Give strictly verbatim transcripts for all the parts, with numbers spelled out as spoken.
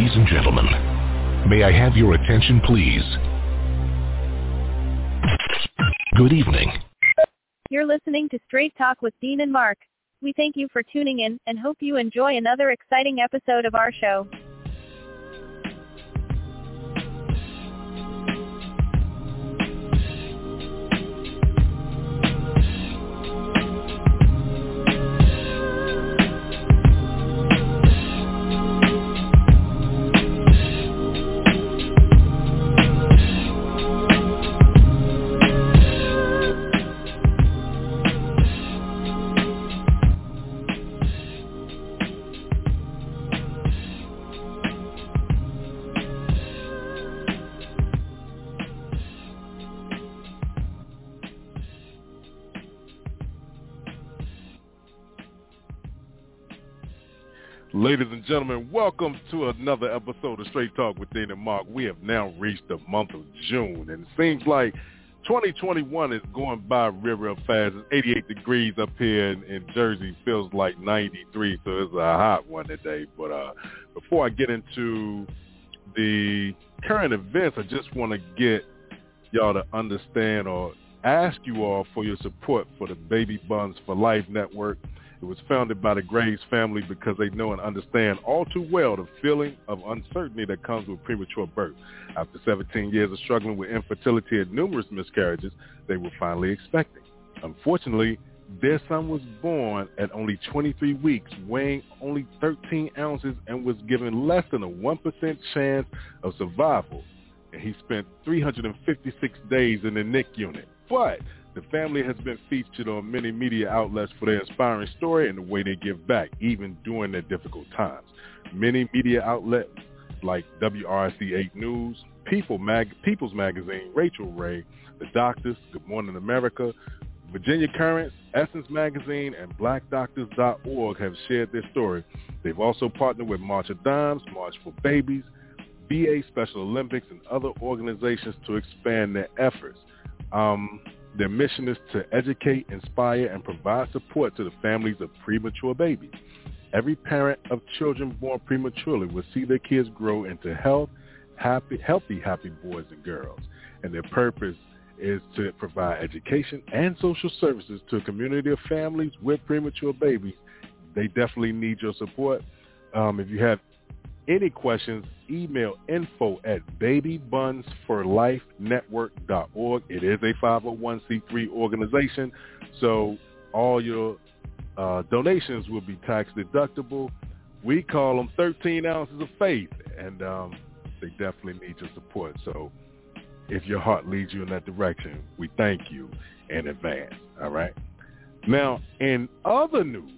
Ladies and gentlemen, may I have your attention, please? Good evening. You're listening to Straight Talk with Dean and Mark. We thank you for tuning in and hope you enjoy another exciting episode of our show. Ladies and gentlemen, welcome to another episode of Straight Talk with Dean and Mark. We have now reached the month of June, and it seems like twenty twenty-one is going by real, real fast. It's eighty-eight degrees up here in, in Jersey. Feels like ninety-three, so it's a hot one today. But uh, before I get into the current events, I just want to get y'all to understand or ask you all for your support for the Baby Buns for Life Network. It was founded by the Graves family because they know and understand all too well the feeling of uncertainty that comes with premature birth. After seventeen years of struggling with infertility and numerous miscarriages, they were finally expecting. Unfortunately, their son was born at only twenty-three weeks, weighing only thirteen ounces, and was given less than a one percent chance of survival. And he spent three hundred fifty-six days in the N I C U unit. But the family has been featured on many media outlets for their inspiring story and the way they give back, even during their difficult times. Many media outlets like W R C eight News, People Mag- People's Magazine, Rachel Ray, The Doctors, Good Morning America, Virginia Currents, Essence Magazine, and black doctors dot org have shared their story. They've also partnered with March of Dimes, March for Babies, V A Special Olympics, and other organizations to expand their efforts. Um... Their mission is to educate, inspire, and provide support to the families of premature babies. Every parent of children born prematurely will see their kids grow into health, happy, healthy, happy boys and girls. And their purpose is to provide education and social services to a community of families with premature babies. They definitely need your support. Um, if you have any questions, email info at baby buns for life network dot org. It is a five oh one c three organization, so all your uh, donations will be tax deductible. We call them thirteen ounces of faith, and um, they definitely need your support. So if your heart leads you in that direction, we thank you in advance. All right. Now, in other news,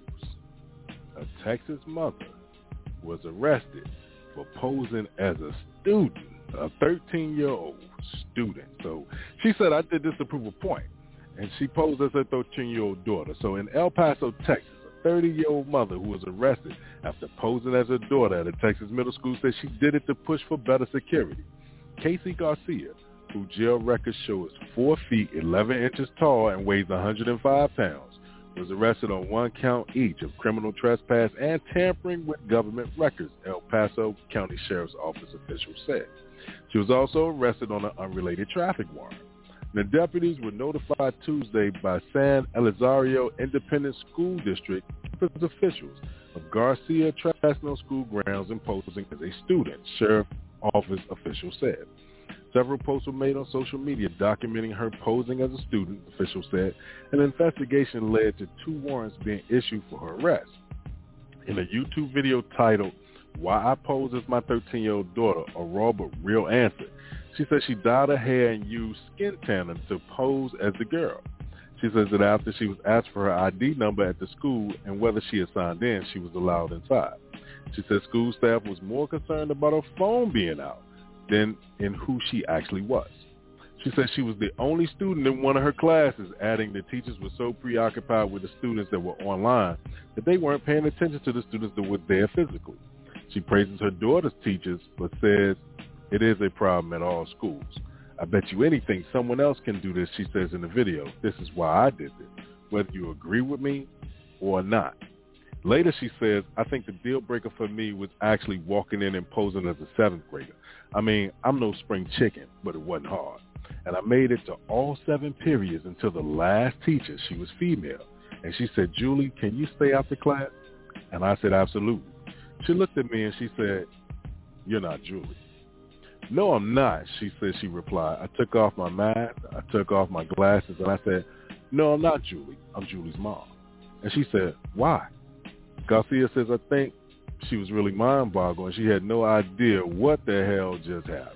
a Texas mother was arrested for posing as a student, a thirteen-year-old student. So she said, I did this to prove a point. And she posed as a thirteen-year-old daughter. So in El Paso, Texas, a thirty-year-old mother who was arrested after posing as her daughter at a Texas middle school said she did it to push for better security. Casey Garcia, who jail records show is four feet, eleven inches tall, and weighs one hundred five pounds, was arrested on one count each of criminal trespass and tampering with government records, El Paso County Sheriff's Office officials said. She was also arrested on an unrelated traffic warrant. The deputies were notified Tuesday by San Elizario Independent School District officials of Garcia trespassing on school grounds and posing as a student, Sheriff's Office officials said. Several posts were made on social media documenting her posing as a student, officials said. An investigation led to two warrants being issued for her arrest. In a YouTube video titled, Why I Pose as My thirteen-Year-Old Daughter, a Raw But Real Answer, she said she dyed her hair and used skin tanner to pose as the girl. She says that after she was asked for her I D number at the school and whether she had signed in, she was allowed inside. She said school staff was more concerned about her phone being out than in who she actually was. She said she was the only student in one of her classes, adding the teachers were so preoccupied with the students that were online that they weren't paying attention to the students that were there physically. She praises her daughter's teachers, but says it is a problem at all schools. I bet you anything someone else can do this, she says in the video. This is why I did this, whether you agree with me or not. Later, she says, I think the deal breaker for me was actually walking in and posing as a seventh grader. I mean, I'm no spring chicken, but it wasn't hard. And I made it to all seven periods until the last teacher. She was female. And she said, Julie, can you stay after class? And I said, absolutely. She looked at me and she said, you're not Julie. No, I'm not, she said. She replied. I took off my mask. I took off my glasses. And I said, no, I'm not Julie. I'm Julie's mom. And she said, why? Garcia says, I think she was really mind-boggled and she had no idea what the hell just happened.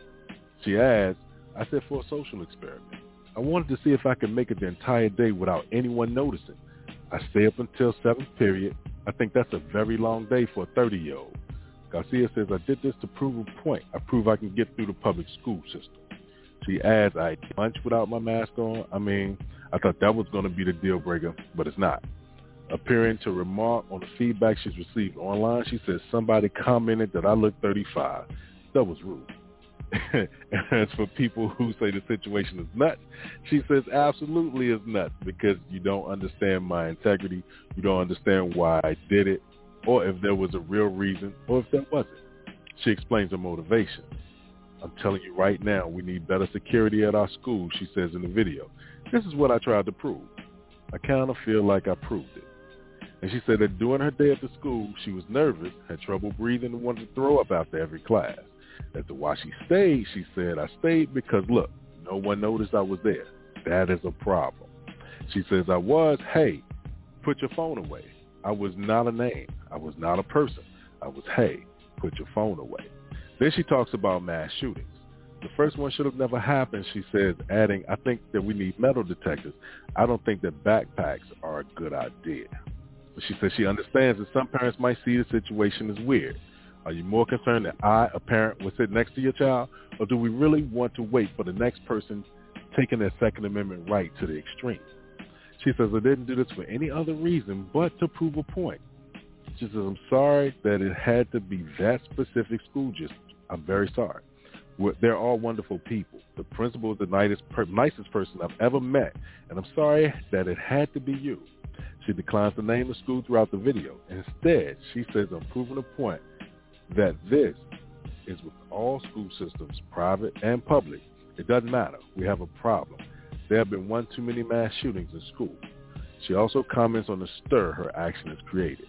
She asked, I said, for a social experiment. I wanted to see if I could make it the entire day without anyone noticing. I stay up until seventh period. I think that's a very long day for a thirty-year-old. Garcia says, I did this to prove a point. I prove I can get through the public school system. She adds, I ate lunch without my mask on. I mean, I thought that was going to be the deal breaker, but it's not. Appearing to remark on the feedback she's received online, she says somebody commented that I look thirty-five. That was rude. And as for people who say the situation is nuts, she says absolutely it's nuts because you don't understand my integrity, you don't understand why I did it, or if there was a real reason, or if there wasn't. She explains her motivation. I'm telling you right now, we need better security at our school, she says in the video. This is what I tried to prove. I kind of feel like I proved it. And she said that during her day at the school, she was nervous, had trouble breathing, and wanted to throw up after every class. As to why she stayed, she said, I stayed because, look, no one noticed I was there. That is a problem. She says, I was, hey, put your phone away. I was not a name. I was not a person. I was, hey, put your phone away. Then she talks about mass shootings. The first one should have never happened, she says, adding, I think that we need metal detectors. I don't think that backpacks are a good idea. She says she understands that some parents might see the situation as weird. Are you more concerned that I, a parent, would sit next to your child, or do we really want to wait for the next person taking their Second Amendment right to the extreme? She says, I didn't do this for any other reason but to prove a point. She says, I'm sorry that it had to be that specific school district. I'm very sorry. We're, they're all wonderful people. The principal is the nicest, nicest person I've ever met, and I'm sorry that it had to be you. She declines to name the school throughout the video. Instead, she says, I'm proving a point that this is with all school systems, private and public. It doesn't matter. We have a problem. There have been one too many mass shootings in school. She also comments on the stir her action has created.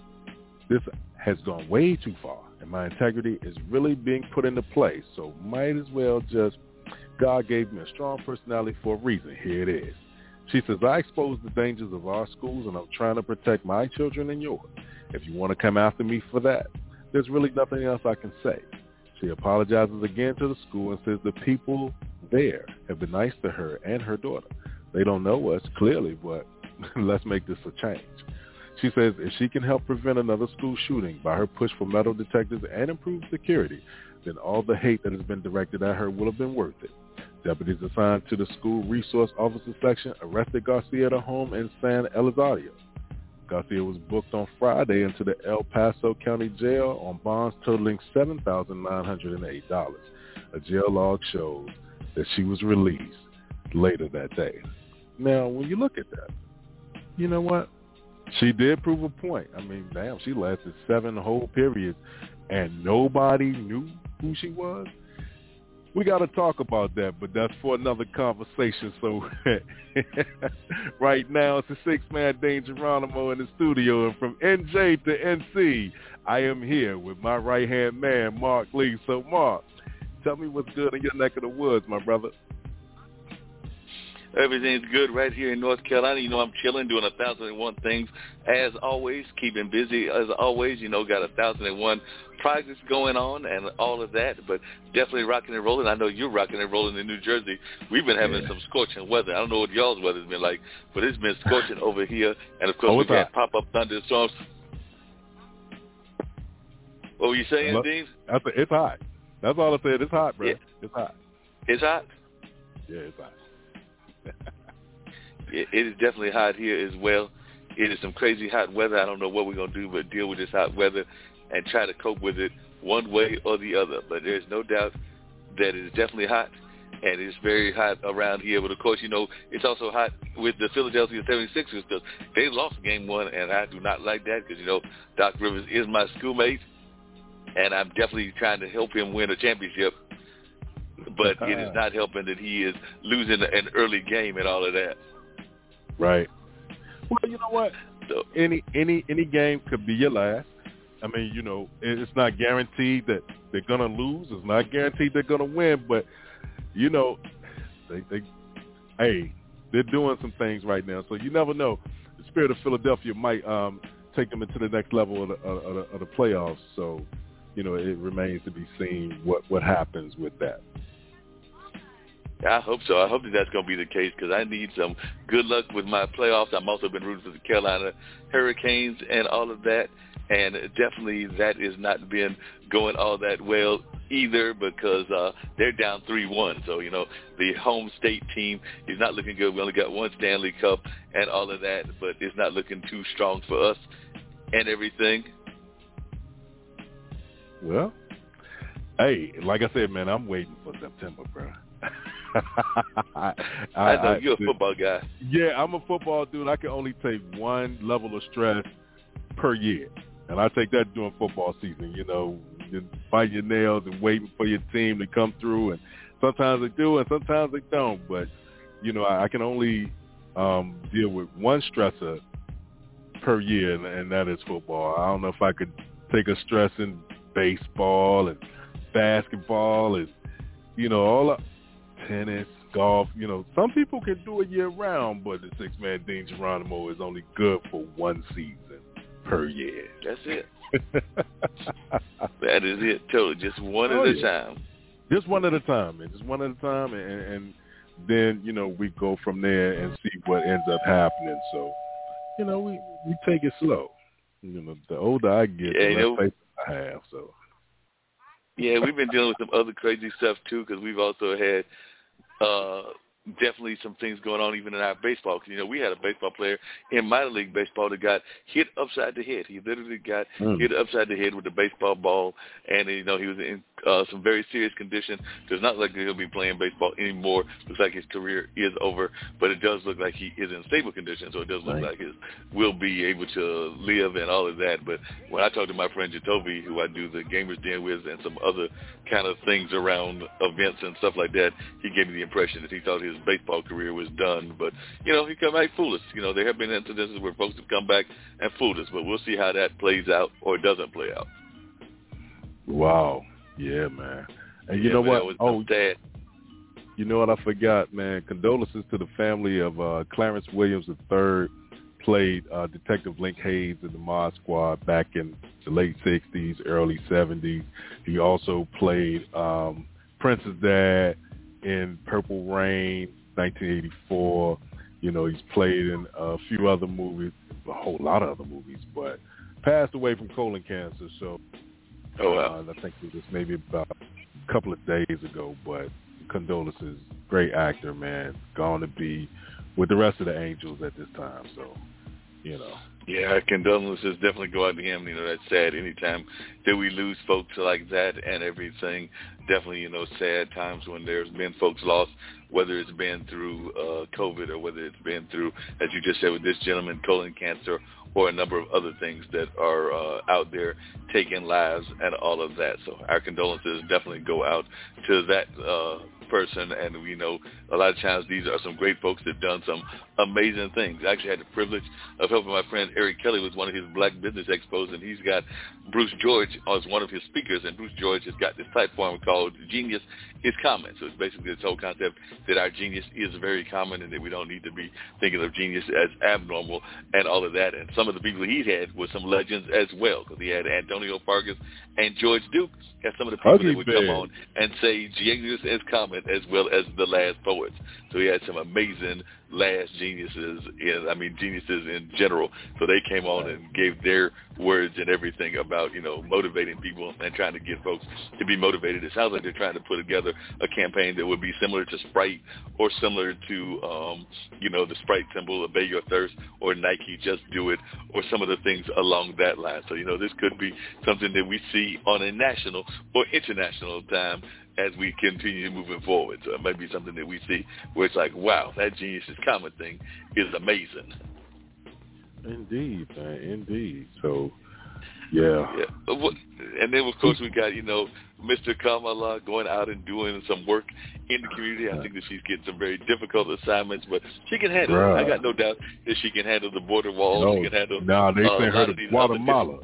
This has gone way too far, and my integrity is really being put into play, so might as well just, God gave me a strong personality for a reason. Here it is. She says, I expose the dangers of our schools, and I'm trying to protect my children and yours. If you want to come after me for that, there's really nothing else I can say. She apologizes again to the school and says the people there have been nice to her and her daughter. They don't know us, clearly, but let's make this a change. She says if she can help prevent another school shooting by her push for metal detectors and improved security, then all the hate that has been directed at her will have been worth it. Deputies assigned to the school resource officer section arrested Garcia at her home in San Elizario. Garcia was booked on Friday into the El Paso County Jail on bonds totaling seven thousand nine hundred eight dollars. A jail log shows that she was released later that day. Now, when you look at that, you know what? She did prove a point. I mean, damn, she lasted seven whole periods and nobody knew who she was. We got to talk about that, but that's for another conversation. So right now, it's the six-man Dane Geronimo in the studio. And from N J to N C, I am here with my right-hand man, Mark Lee. So, Mark, tell me what's good in your neck of the woods, my brother. Everything's good right here in North Carolina. You know, I'm chilling, doing a thousand and one things. As always, keeping busy. As always, you know, got a thousand and one projects going on and all of that, but definitely rocking and rolling. I know you're rocking and rolling in New Jersey. We've been having yeah. some scorching weather. I don't know what y'all's weather's been like, but it's been scorching over here. And, of course, oh, we've had pop-up thunderstorms. What were you saying, Hello? Dean? It's hot. That's all I said. It's hot, bro. Yeah. It's hot. It's hot? Yeah, it's hot. it, it is definitely hot here as well. It is some crazy hot weather. I don't know what we're going to do but deal with this hot weather and try to cope with it one way or the other. But there's no doubt that it is definitely hot. and it's very hot around here. But, of course, you know, it's also hot with the Philadelphia seventy-sixers because they lost game one, and I do not like that because, you know, Doc Rivers is my schoolmate, and I'm definitely trying to help him win a championship. But it is not helping that he is losing an early game and all of that. Right. Well, you know what? So, any any any game could be your last. I mean, you know, it's not guaranteed that they're gonna lose. It's not guaranteed they're gonna win. But you know, they they hey, they're doing some things right now. So you never know. The Spirit of Philadelphia might um, take them into the next level of the, of, the, of the playoffs. So you know, it remains to be seen what what happens with that. I hope so. I hope that that's going to be the case because I need some good luck with my playoffs. I've also been rooting for the Carolina Hurricanes and all of that, and definitely that has not been going all that well either because uh, they're down three one. So, you know, the home state team is not looking good. We only got one Stanley Cup and all of that, but it's not looking too strong for us and everything. Well, hey, like I said, man, I'm waiting for September, bro. I, I know you're a football guy. Yeah, I'm a football dude. I can only take one level of stress per year, and I take that during football season. You know, you fight your nails and waiting for your team to come through, and sometimes they do, and sometimes they don't. But you know, I, I can only um, deal with one stressor per year, and, and that is football. I don't know if I could take a stress in baseball and basketball and you know all. Of, tennis, golf, you know, some people can do it year-round, but the six-man Dean Geronimo is only good for one season per year. That's it. That is it, totally. Just one oh, at a yeah. time. Just one at a time, man. Just one at a time, and, and then, you know, we go from there and see what ends up happening. So, you know, we, we take it slow. You know, the older I get, yeah, the less know, patience I have, so. Yeah, we've been dealing with some other crazy stuff, too, because we've also had uh, definitely some things going on even in our baseball. Cause, you know, we had a baseball player in minor league baseball that got hit upside the head. He literally got mm. hit upside the head with a baseball ball, and, you know, he was in uh, some very serious condition. It's not like he'll be playing baseball anymore. Looks like his career is over, but it does look like he is in stable condition, so it does look right. like he will be able to live and all of that. But when I talked to my friend Jacoby, who I do the Gamers Den with and some other kind of things around events and stuff like that, he gave me the impression that he thought his baseball career was done. But, you know, he come back fool us. You know, there have been incidences where folks have come back and fooled us, but we'll see how that plays out or doesn't play out. Wow. Yeah, man. And you yeah, know what? Was oh, sad. You know what I forgot, man? Condolences to the family of uh, Clarence Williams the third, played uh, Detective Link Hayes in the Mod Squad back in the late sixties, early seventies. He also played um, Prince's dad in Purple Rain, nineteen eighty-four. You know, he's played in a few other movies, a whole lot of other movies, but passed away from colon cancer. So oh, wow. uh, I think it was maybe about a couple of days ago, but condolences. Great actor, man. Gone to be with the rest of the Angels at this time. So, you know. Yeah, condolences definitely go out to him. You know, that's sad. Anytime that we lose folks like that and everything, definitely, you know, sad times when there's been folks lost, whether it's been through uh, COVID or whether it's been through, as you just said with this gentleman, colon cancer, or a number of other things that are uh, out there taking lives and all of that. So our condolences definitely go out to that uh, person. And we know a lot of times these are some great folks that have done some amazing things. I actually had the privilege of helping my friend Eric Kelly with one of his Black Business Expos, and he's got Bruce George as one of his speakers, and Bruce George has got this platform called Genius is Common. So it's basically this whole concept that our genius is very common and that we don't need to be thinking of genius as abnormal and all of that. And some of the people he had were some legends as well, because he had Antonio Fargas and George Duke as some of the people Huggy that would bed. come on and say genius is common as well as the last poets. So he had some amazing last geniuses, in, I mean geniuses in general. So they came on and gave their words and everything about, you know, motivating people and trying to get folks to be motivated. It sounds like they're trying to put together a campaign that would be similar to Sprite or similar to, um, you know, the Sprite symbol, Obey Your Thirst, or Nike, Just Do It, or some of the things along that line. So, you know, this could be something that we see on a national or international time as we continue moving forward. So it might be something that we see where it's like, wow, that Genius is Common thing is amazing. Indeed, man, indeed. So, yeah. yeah. And then, of course, we got, you know, Mister Kamala going out and doing some work in the community. I think that she's getting some very difficult assignments, but she can handle Bruh. it. I got no doubt that she can handle the border walls. No, she can handle no, they uh, sent her to Guatemala.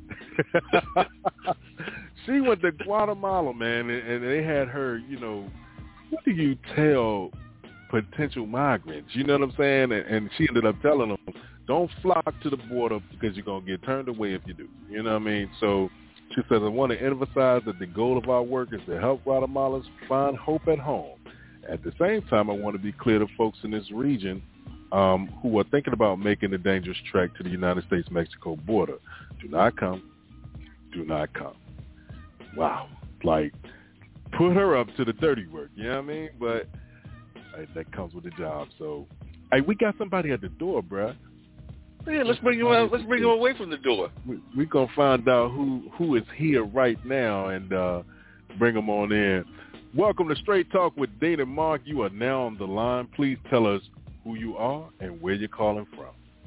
She went to Guatemala, man, and, and they had her, you know, what do you tell potential migrants? You know what I'm saying? And, and she ended up telling them, don't flock to the border because you're going to get turned away if you do. You know what I mean? So she says, I want to emphasize that the goal of our work is to help Guatemalans find hope at home. At the same time, I want to be clear to folks in this region um, who are thinking about making the dangerous trek to the United States-Mexico border. Do not come. Do not come. Wow. Like, put her up to the dirty work. You know what I mean? But hey, that comes with the job. So, hey, we got somebody at the door, bruh. Yeah, let's bring him out. Let's bring him away from the door. We're we going to find out who, who is here right now and uh, bring them on in. Welcome to Straight Talk with Dean and Mark. You are now on the line. Please tell us who you are and where you're calling from.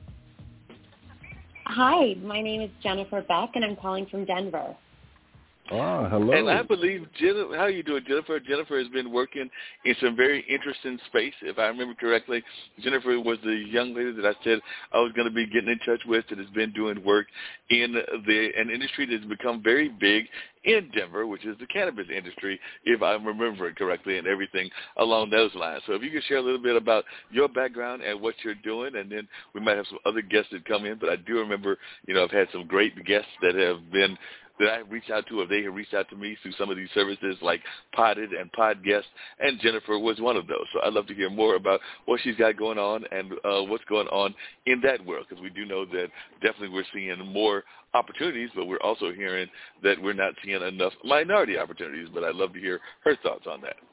Hi, my name is Jennifer Beck, and I'm calling from Denver. Ah, hello. And I believe, Jennifer, how are you doing, Jennifer? Jennifer has been working in some very interesting space. If I remember correctly, Jennifer was the young lady that I said I was going to be getting in touch with that has been doing work in the an industry that's become very big in Denver, which is the cannabis industry, if I remember it correctly, and everything along those lines. So if you could share a little bit about your background and what you're doing, and then we might have some other guests that come in. But I do remember, you know, I've had some great guests that have been that I reached out to, or they have reached out to me through some of these services like Podded and Podguest, and Jennifer was one of those. So I'd love to hear more about what she's got going on and uh, what's going on in that world, because we do know that definitely we're seeing more opportunities, but we're also hearing that we're not seeing enough minority opportunities. But I'd love to hear her thoughts on that.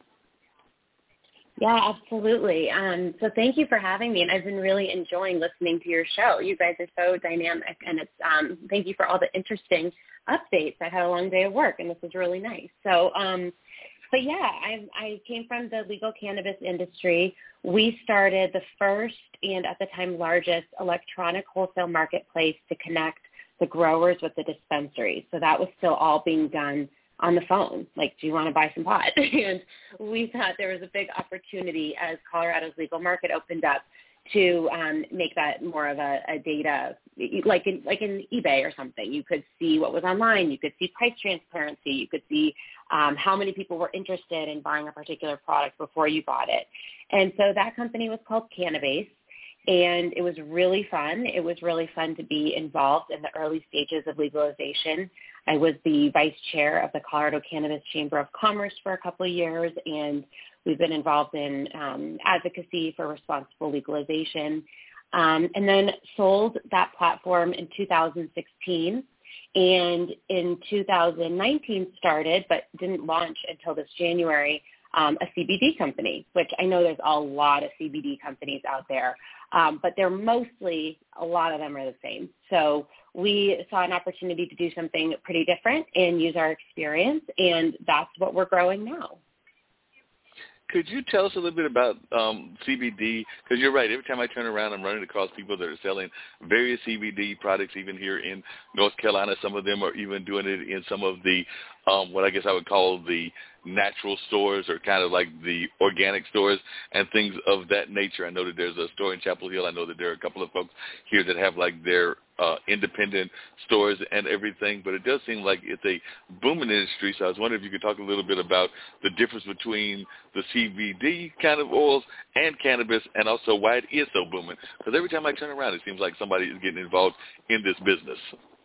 Yeah, absolutely. Um, so thank you for having me, and I've been really enjoying listening to your show. You guys are so dynamic, and it's um, thank you for all the interesting updates. I had a long day of work, and this is really nice. So, um, but yeah, I, I came from the legal cannabis industry. We started the first and at the time largest electronic wholesale marketplace to connect the growers with the dispensaries. So that was still all being done on the phone, like, do you want to buy some pot? And we thought there was a big opportunity as Colorado's legal market opened up to um, make that more of a, a data, like in, like in eBay or something. You could see what was online. You could see price transparency. You could see um, how many people were interested in buying a particular product before you bought it. And so that company was called Cannabase, and it was really fun. It was really fun to be involved in the early stages of legalization. I was the vice chair of the Colorado Cannabis Chamber of Commerce for a couple of years, and we've been involved in um, advocacy for responsible legalization, um, and then sold that platform in two thousand sixteen. And in two thousand nineteen started, but didn't launch until this January, um, a C B D company, which I know there's a lot of C B D companies out there, um, but they're mostly, a lot of them are the same. So we saw an opportunity to do something pretty different and use our experience, and that's what we're growing now. Could you tell us a little bit about um, C B D? Because you're right. Every time I turn around, I'm running across people that are selling various C B D products, even here in North Carolina. Some of them are even doing it in some of the, um, what I guess I would call the natural stores, or kind of like the organic stores and things of that nature. I know that there's a store in Chapel Hill. I know that there are a couple of folks here that have like their uh, independent stores and everything, but it does seem like it's a booming industry. So I was wondering if you could talk a little bit about the difference between the C B D kind of oils and cannabis, and also why it is so booming. Because every time I turn around, it seems like somebody is getting involved in this business.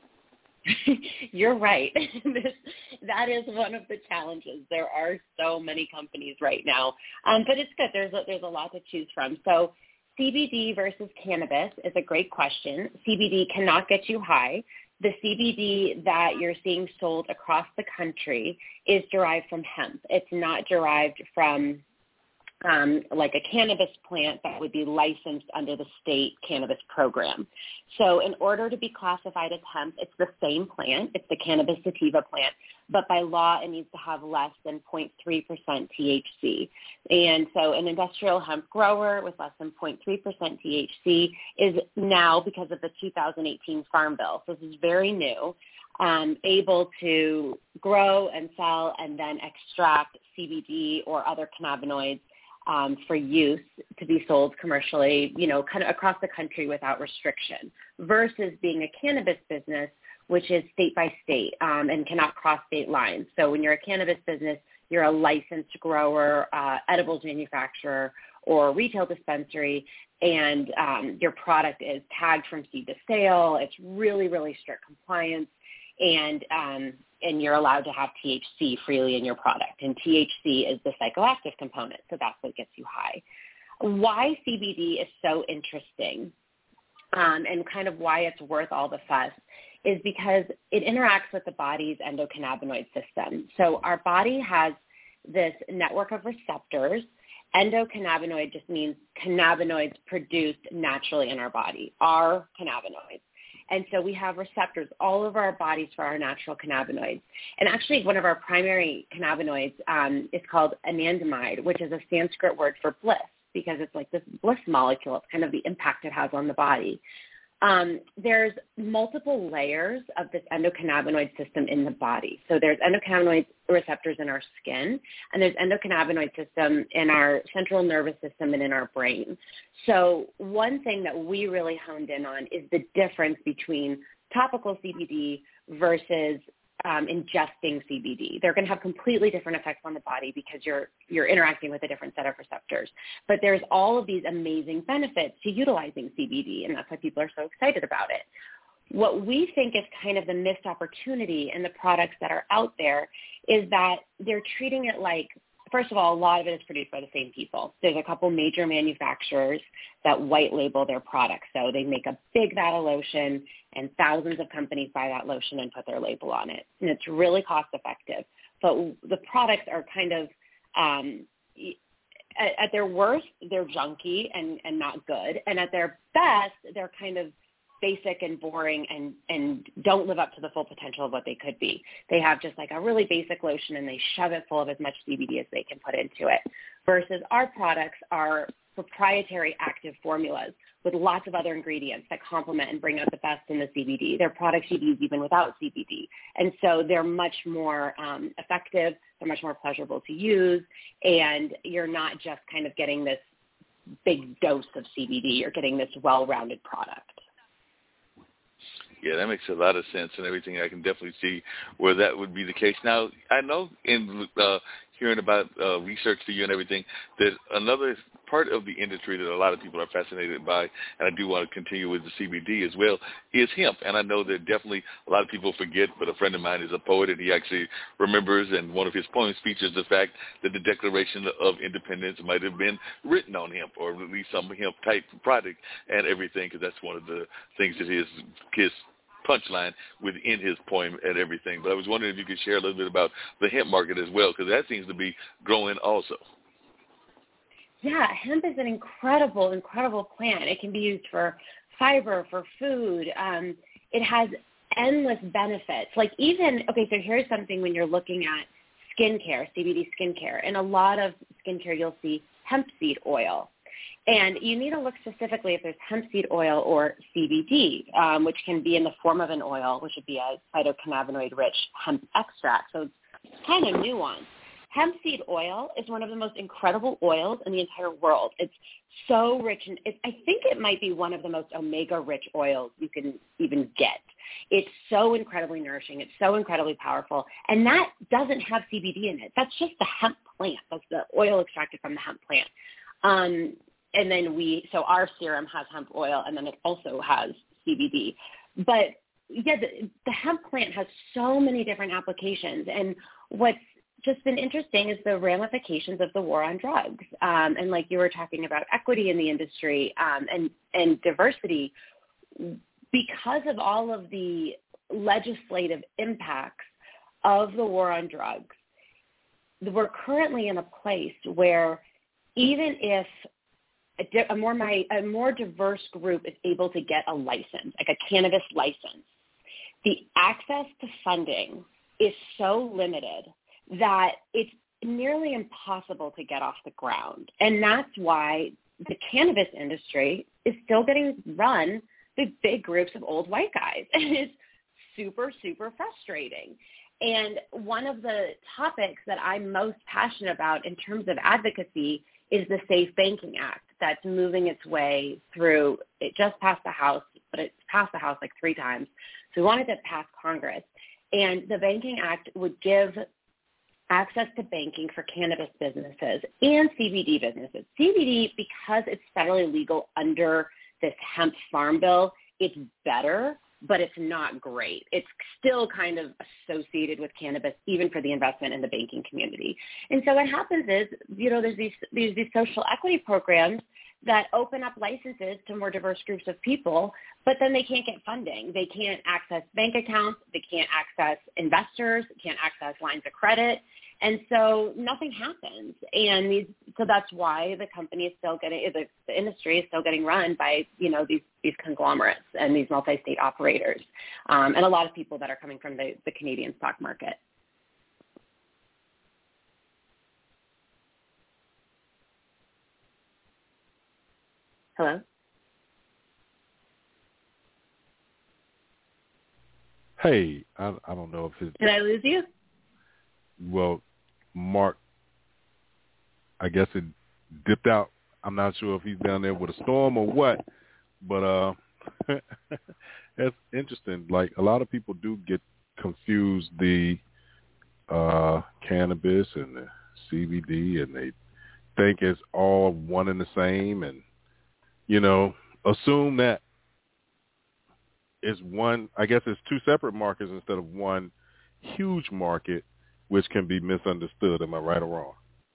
You're right. this, that is one of the challenges. There are so many companies right now, um, but it's good. There's a, there's a lot to choose from. So C B D versus cannabis is a great question. C B D cannot get you high. The C B D that you're seeing sold across the country is derived from hemp. It's not derived from um, like a cannabis plant that would be licensed under the state cannabis program. So in order to be classified as hemp, it's the same plant. It's the cannabis sativa plant. But by law, it needs to have less than zero point three percent T H C. And so an industrial hemp grower with less than zero point three percent T H C is now, because of the two thousand eighteen Farm Bill, so this is very new, um, able to grow and sell and then extract C B D or other cannabinoids um, for use to be sold commercially, you know, kind of across the country without restriction, versus being a cannabis business, which is state by state um, and cannot cross state lines. So when you're a cannabis business, you're a licensed grower, uh, edibles manufacturer, or retail dispensary, and um, your product is tagged from seed to sale. It's really, really strict compliance, and um, and you're allowed to have T H C freely in your product. And T H C is the psychoactive component, so that's what gets you high. Why C B D is so interesting um, and kind of why it's worth all the fuss is because it interacts with the body's endocannabinoid system. So our body has this network of receptors. Endocannabinoid just means cannabinoids produced naturally in our body, our cannabinoids. And so we have receptors all over our bodies for our natural cannabinoids. And actually one of our primary cannabinoids um, is called anandamide, which is a Sanskrit word for bliss, because it's like this bliss molecule. It's kind of the impact it has on the body. Um, there's multiple layers of this endocannabinoid system in the body. So there's endocannabinoid receptors in our skin, and there's endocannabinoid system in our central nervous system and in our brain. So one thing that we really honed in on is the difference between topical C B D versus um, ingesting C B D. They're going to have completely different effects on the body because you're you're interacting with a different set of receptors. But there's all of these amazing benefits to utilizing C B D, and that's why people are so excited about it. What we think is kind of the missed opportunity in the products that are out there is that they're treating it like, first of all, a lot of it is produced by the same people. There's a couple major manufacturers that white label their products. So they make a big vat of lotion, and thousands of companies buy that lotion and put their label on it. And it's really cost effective. But the products are kind of, um, at, at their worst, they're junky and, and not good. And at their best, they're kind of basic and boring and, and don't live up to the full potential of what they could be. They have just like a really basic lotion and they shove it full of as much C B D as they can put into it, versus our products are proprietary active formulas with lots of other ingredients that complement and bring out the best in the C B D. They're products you'd use even without C B D. And so they're much more um, effective, they're much more pleasurable to use, and you're not just kind of getting this big dose of C B D, you're getting this well-rounded product. Yeah, that makes a lot of sense and everything. I can definitely see where that would be the case. Now, I know in uh, hearing about uh, research to you and everything, that another part of the industry that a lot of people are fascinated by, and I do want to continue with the C B D as well, is hemp. And I know that definitely a lot of people forget, but a friend of mine is a poet, and he actually remembers, and one of his poems features the fact that the Declaration of Independence might have been written on hemp, or at least some hemp-type product and everything, because that's one of the things that his, his punchline within his poem and everything. But I was wondering if you could share a little bit about the hemp market as well, because that seems to be growing also. Yeah, hemp is an incredible, incredible plant. It can be used for fiber, for food. Um, it has endless benefits. Like even, okay, so here's something when you're looking at skincare, C B D skincare. In a lot of skincare, you'll see hemp seed oil. And you need to look specifically if there's hemp seed oil or C B D, um, which can be in the form of an oil, which would be a phytocannabinoid-rich hemp extract. So it's kind of nuanced. Hemp seed oil is one of the most incredible oils in the entire world. It's so rich, and it, I think it might be one of the most omega-rich oils you can even get. It's so incredibly nourishing. It's so incredibly powerful, and that doesn't have C B D in it. That's just the hemp plant. That's the oil extracted from the hemp plant. Um, and then we, so our serum has hemp oil, and then it also has C B D. But yeah, the, the hemp plant has so many different applications, and what's just been interesting is the ramifications of the war on drugs. Um, and like you were talking about equity in the industry um, and, and diversity, because of all of the legislative impacts of the war on drugs, we're currently in a place where even if a, di- a more my, a more diverse group is able to get a license, like a cannabis license, the access to funding is so limited that it's nearly impossible to get off the ground. And that's why the cannabis industry is still getting run by big groups of old white guys. And it's super, super frustrating. And one of the topics that I'm most passionate about in terms of advocacy is the Safe Banking Act that's moving its way through. It just passed the House, but it's passed the House like three times. So we wanted to pass Congress. And the Banking Act would give access to banking for cannabis businesses and C B D businesses. C B D, because it's federally legal under this hemp farm bill, it's better, but it's not great. It's still kind of associated with cannabis, even for the investment in the banking community. And so what happens is, you know, there's these, there's these social equity programs that open up licenses to more diverse groups of people, but then they can't get funding. They can't access bank accounts. They can't access investors. Can't access lines of credit. And so nothing happens. And these, so that's why the company is still getting, the, the industry is still getting run by, you know, these, these conglomerates and these multi-state operators, um, and a lot of people that are coming from the, the Canadian stock market. Hello? Hey, I, I don't know if his... Did I lose you? Well, Mark, I guess it dipped out. I'm not sure if he's down there with a storm or what, but uh, that's interesting. Like, a lot of people do get confused, the uh, cannabis and the C B D, and they think it's all one and the same, and, you know, assume that it's one, I guess it's two separate markets instead of one huge market, which can be misunderstood. Am I right or wrong?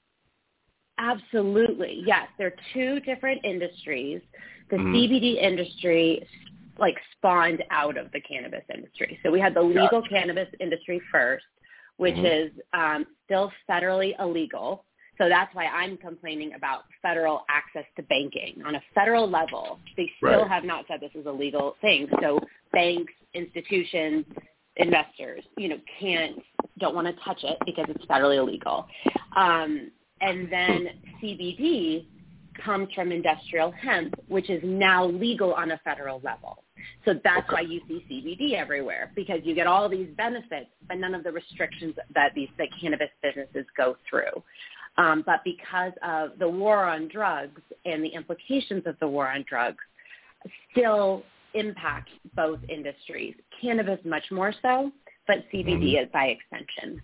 Absolutely. Yes. They're two different industries. The mm-hmm. C B D industry like spawned out of the cannabis industry. So we had the legal gotcha. cannabis industry first, which mm-hmm. is um, still federally illegal. So that's why I'm complaining about federal access to banking. On a federal level, they still right. have not said this is a legal thing. So banks, institutions, investors, you know, can't, don't want to touch it because it's federally illegal. Um, and then C B D comes from industrial hemp, which is now legal on a federal level. So that's okay. why you see C B D everywhere, because you get all these benefits, but none of the restrictions that these that cannabis businesses go through. Um, but because of the war on drugs and the implications of the war on drugs still impact both industries. Cannabis much more so, but C B D mm-hmm. is by extension.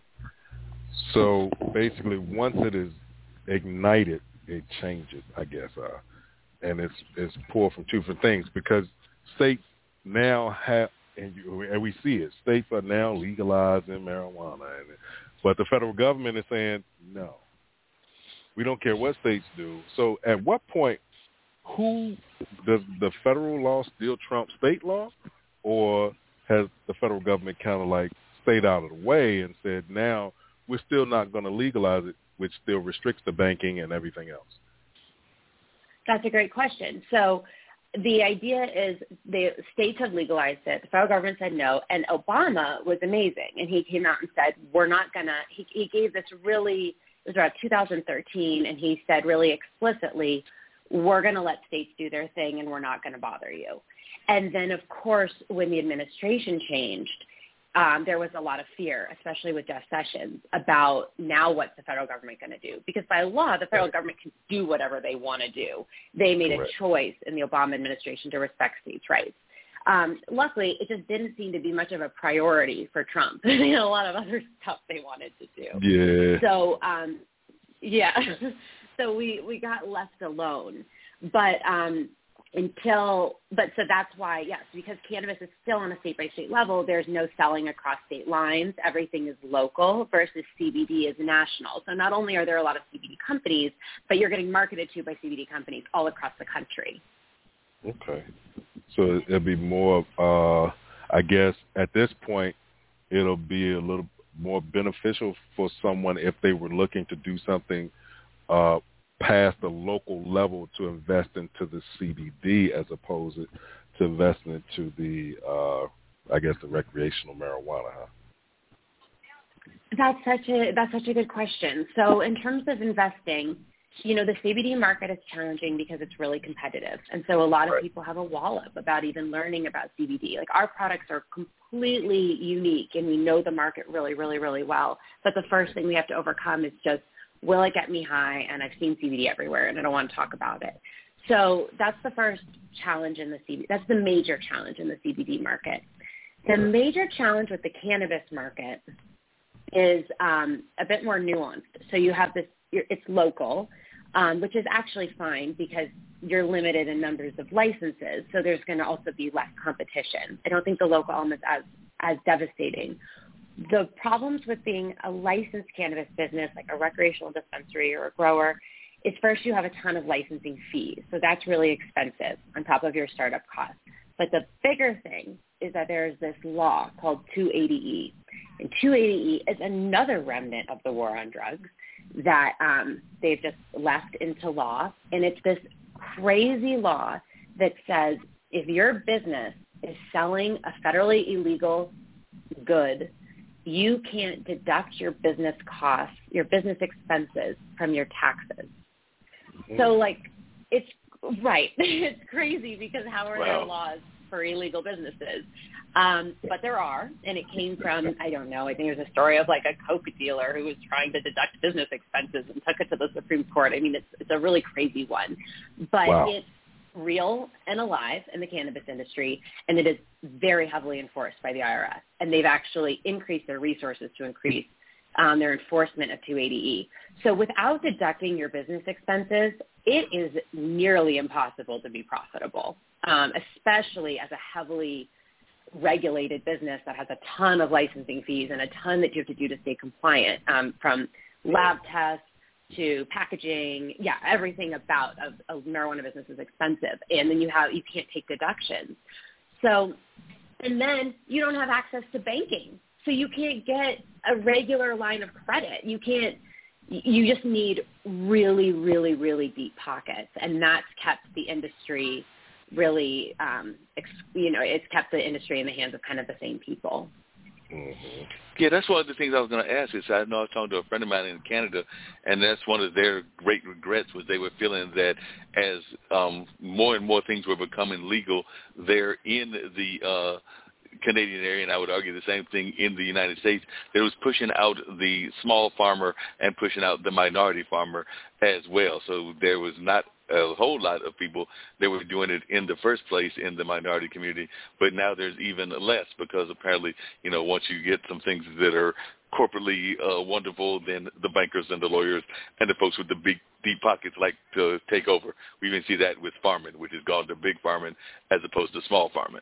So basically, once it is ignited, it changes, I guess. Uh, and it's it's pulled from two different things, because states now have, and, you, and we see it, states are now legalizing marijuana. And, but the federal government is saying, no, we don't care what states do. So at what point, who does the federal law still trump state law, or has the federal government kind of like stayed out of the way and said, now we're still not going to legalize it, which still restricts the banking and everything else? That's a great question. So the idea is the states have legalized it. The federal government said no, and Obama was amazing, and he came out and said, we're not going to, he, he gave this really, it was around two thousand thirteen, and he said really explicitly, we're going to let states do their thing and we're not going to bother you. And then, of course, when the administration changed, um, there was a lot of fear, especially with Jeff Sessions, about now what's the federal government going to do? Because by law, the federal right. government can do whatever they want to do. They made right. a choice in the Obama administration to respect states' rights. Um, luckily, it just didn't seem to be much of a priority for Trump. They had a lot of other stuff they wanted to do. Yeah. So, um, yeah. So we, we got left alone. But um, until, but so that's why, yes, because cannabis is still on a state-by-state level, there's no selling across state lines. Everything is local versus C B D is national. So not only are there a lot of C B D companies, but you're getting marketed to by C B D companies all across the country. Okay. So it'll be more, uh, I guess, at this point, it'll be a little more beneficial for someone if they were looking to do something uh, past the local level to invest into the C B D as opposed to investing into the, uh, I guess, the recreational marijuana, huh? That's such a that's such a good question. So in terms of investing, you know, the C B D market is challenging because it's really competitive. And so a lot of right. people have a wall up about even learning about C B D. Like our products are completely unique and we know the market really, really, really well. But the first thing we have to overcome is just, will it get me high? And I've seen C B D everywhere and I don't want to talk about it. So that's the first challenge in the C B D. That's the major challenge in the C B D market. The major challenge with the cannabis market is um, a bit more nuanced. So you have this, it's local, um, which is actually fine because you're limited in numbers of licenses. So there's going to also be less competition. I don't think the local element is as, as devastating. The problems with being a licensed cannabis business, like a recreational dispensary or a grower, is first you have a ton of licensing fees. So that's really expensive on top of your startup costs. But the bigger thing is that there is this law called two eighty E. And two eighty E is another remnant of the war on drugs that um, they've just left into law. And it's this crazy law that says if your business is selling a federally illegal good, you can't deduct your business costs, your business expenses from your taxes. Mm-hmm. So, like, it's right. It's crazy because how are wow. there laws for illegal businesses? Um, but there are, and it came from, I don't know, I think there's a story of like a Coke dealer who was trying to deduct business expenses and took it to the Supreme Court. I mean, it's, it's a really crazy one. But wow. it's real and alive in the cannabis industry, and it is very heavily enforced by the I R S. And they've actually increased their resources to increase um, their enforcement of two eighty E. So without deducting your business expenses, it is nearly impossible to be profitable, um, especially as a heavily regulated business that has a ton of licensing fees and a ton that you have to do to stay compliant, um, from lab tests to packaging. Yeah, everything about a, a marijuana business is expensive. And then you have, you can't take deductions. So, and then you don't have access to banking. So you can't get a regular line of credit. You can't, you just need really, really, really deep pockets. And that's kept the industry really, um, ex- you know, it's kept the industry in the hands of kind of the same people. Mm-hmm. Yeah, that's one of the things I was going to ask. Is I know I was talking to a friend of mine in Canada, and that's one of their great regrets was they were feeling that as um, more and more things were becoming legal there in the uh, Canadian area, and I would argue the same thing in the United States, that it was pushing out the small farmer and pushing out the minority farmer as well. So there was not a whole lot of people that were doing it in the first place in the minority community, but now there's even less because apparently, you know, once you get some things that are corporately uh, wonderful, then the bankers and the lawyers and the folks with the big deep pockets like to take over. We even see that with farming, which is called the big farming as opposed to small farming.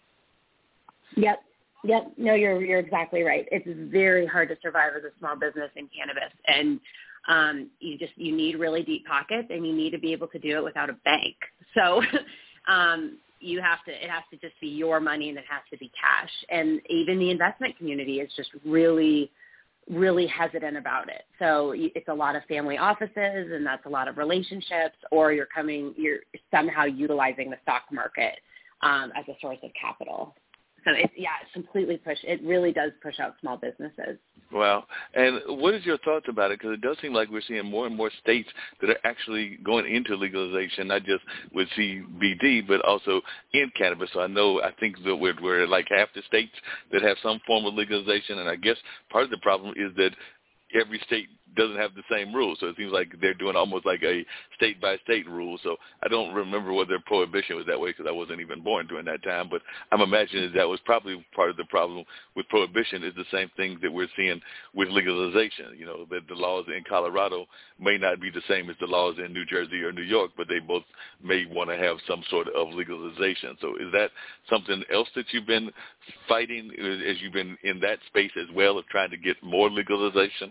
Yep. Yep. No, you're you're exactly right. It's very hard to survive as a small business in cannabis, and um, you just you need really deep pockets, and you need to be able to do it without a bank. So um, you have to it has to just be your money, and it has to be cash. And even the investment community is just really, really hesitant about it. So it's a lot of family offices, and that's a lot of relationships, or you're coming you're somehow utilizing the stock market um, as a source of capital. So it's, yeah, it's completely push. It really does push out small businesses. Wow. And what is your thoughts about it? Because it does seem like we're seeing more and more states that are actually going into legalization, not just with C B D, but also in cannabis. So I know, I think that we're, we're like half the states that have some form of legalization. And I guess part of the problem is that every state doesn't have the same rules. So it seems like they're doing almost like a state-by-state rule. So I don't remember whether prohibition was that way because I wasn't even born during that time. But I'm imagining that was probably part of the problem with prohibition is the same thing that we're seeing with legalization. You know, that the laws in Colorado may not be the same as the laws in New Jersey or New York, but they both may want to have some sort of legalization. So is that something else that you've been fighting as you've been in that space as well of trying to get more legalization?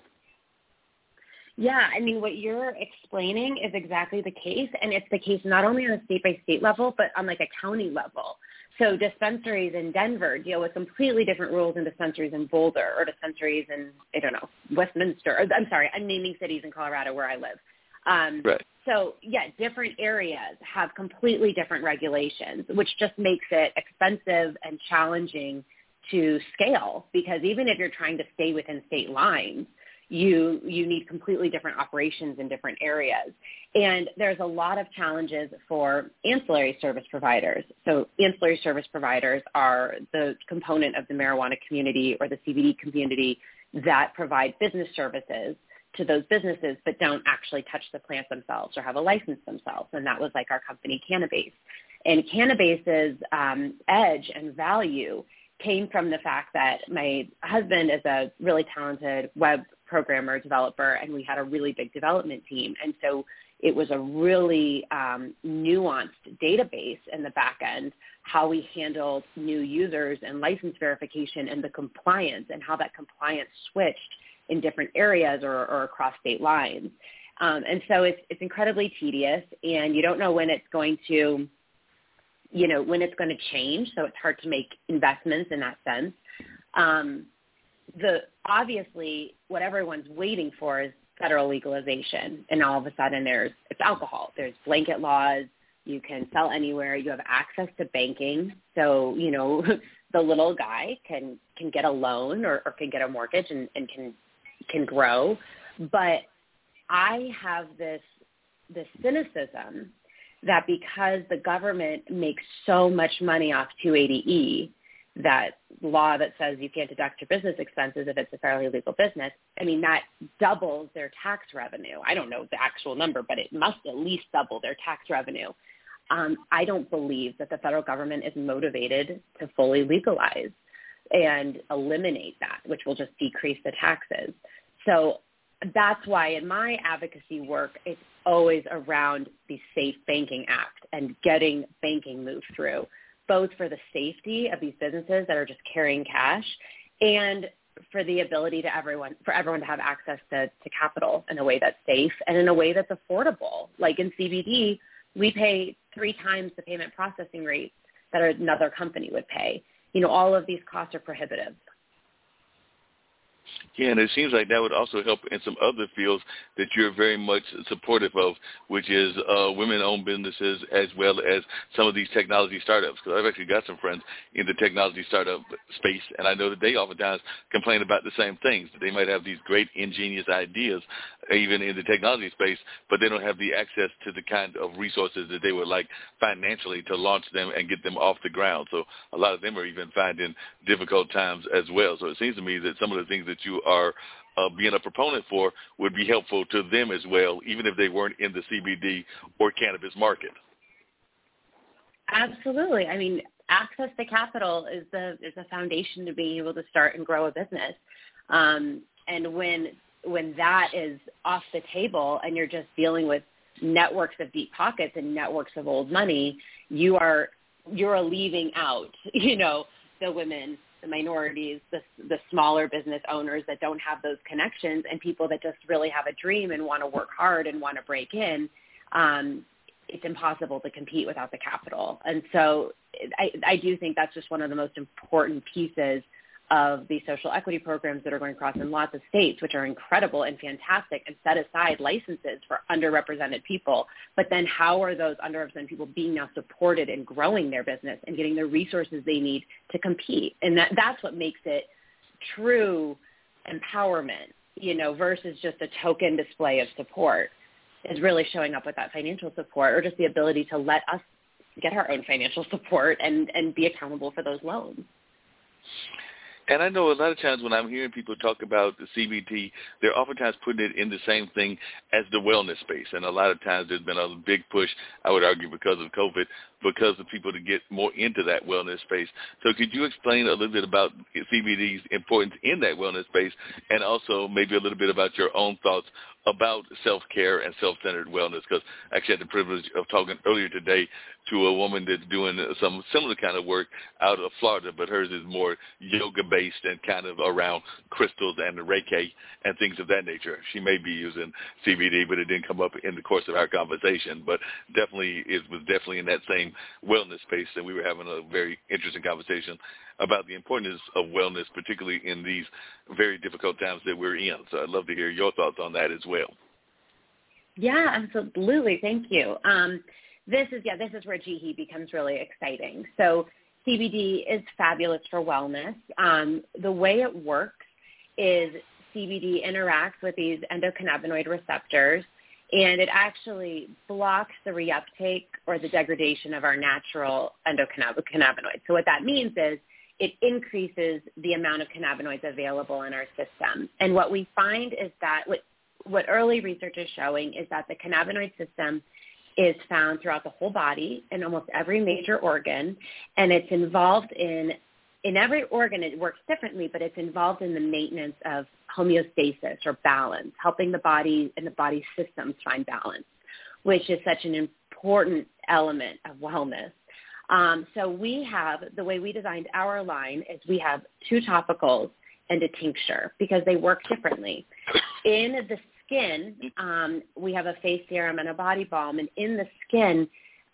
Yeah, I mean, what you're explaining is exactly the case, and it's the case not only on a state-by-state level, but on like a county level. So dispensaries in Denver deal with completely different rules than dispensaries in Boulder or dispensaries in, I don't know, Westminster. Or, I'm sorry, I'm naming cities in Colorado where I live. Um, right. So, yeah, different areas have completely different regulations, which just makes it expensive and challenging to scale, because even if you're trying to stay within state lines, you you need completely different operations in different areas. And there's a lot of challenges for ancillary service providers. So ancillary service providers are the component of the marijuana community or the C B D community that provide business services to those businesses but don't actually touch the plant themselves or have a license themselves. And that was like our company, Cannabase. And Cannabase's um, edge and value came from the fact that my husband is a really talented web programmer, developer, and we had a really big development team. And so it was a really um, nuanced database in the back end, how we handled new users and license verification and the compliance and how that compliance switched in different areas or, or across state lines. Um, and so it's, it's incredibly tedious, and you don't know when it's going to, you know, when it's going to change. So it's hard to make investments in that sense. Um, the obviously what everyone's waiting for is federal legalization, and all of a sudden there's it's alcohol. There's blanket laws. You can sell anywhere. You have access to banking. So, you know, the little guy can, can get a loan or, or can get a mortgage and, and can can grow. But I have this this cynicism that because the government makes so much money off two eighty E, that law that says you can't deduct your business expenses if it's a fairly legal business, I mean, that doubles their tax revenue. I don't know the actual number, but it must at least double their tax revenue. Um, I don't believe that the federal government is motivated to fully legalize and eliminate that, which will just decrease the taxes. So that's why in my advocacy work, it's always around the Safe Banking Act and getting banking moved through, both for the safety of these businesses that are just carrying cash and for the ability to everyone, for everyone to have access to, to capital in a way that's safe and in a way that's affordable. Like in C B D, we pay three times the payment processing rate that another company would pay. You know, all of these costs are prohibitive. Yeah, and it seems like that would also help in some other fields that you're very much supportive of, which is uh, women-owned businesses as well as some of these technology startups. Because I've actually got some friends in the technology startup space, and I know that they oftentimes complain about the same things. That they might have these great ingenious ideas, even in the technology space, but they don't have the access to the kind of resources that they would like financially to launch them and get them off the ground. So a lot of them are even finding difficult times as well. So it seems to me that some of the things that you are uh, being a proponent for would be helpful to them as well, even if they weren't in the C B D or cannabis market. Absolutely. I mean, access to capital is the is the foundation to being able to start and grow a business. Um, and when when that is off the table and you're just dealing with networks of deep pockets and networks of old money, you are you're leaving out, you know, the women, the minorities, the, the smaller business owners that don't have those connections, and people that just really have a dream and want to work hard and want to break in. Um, it's impossible to compete without the capital. And so I, I do think that's just one of the most important pieces of the social equity programs that are going across in lots of states, which are incredible and fantastic, and set aside licenses for underrepresented people. But then how are those underrepresented people being now supported in growing their business and getting the resources they need to compete? And that, that's what makes it true empowerment, you know, versus just a token display of support, is really showing up with that financial support, or just the ability to let us get our own financial support and, and be accountable for those loans. And I know a lot of times when I'm hearing people talk about the C B D, they're oftentimes putting it in the same thing as the wellness space. And a lot of times there's been a big push, I would argue, because of COVID, because of people to get more into that wellness space. So could you explain a little bit about C B D's importance in that wellness space, and also maybe a little bit about your own thoughts about self-care and self-centered wellness? Because I actually had the privilege of talking earlier today to a woman that's doing some similar kind of work out of Florida, but hers is more yoga-based and kind of around crystals and the Reiki and things of that nature. She may be using C B D, but it didn't come up in the course of our conversation. But definitely, it was definitely in that same wellness space, and we were having a very interesting conversation about the importance of wellness, particularly in these very difficult times that we're in. So I'd love to hear your thoughts on that as well. Yeah, absolutely. Thank you. Um, this is, yeah, this is where Jihi becomes really exciting. So C B D is fabulous for wellness. Um, the way it works is C B D interacts with these endocannabinoid receptors, and it actually blocks the reuptake or the degradation of our natural endocannabinoids. So what that means is it increases the amount of cannabinoids available in our system. And what we find is that what, what early research is showing is that the cannabinoid system is found throughout the whole body in almost every major organ, and it's involved in, in every organ, it works differently, but it's involved in the maintenance of homeostasis or balance, helping the body and the body's systems find balance, which is such an important element of wellness. Um, so we have, the way we designed our line is we have two topicals and a tincture because they work differently. In the skin, um, we have a face serum and a body balm, and in the skin,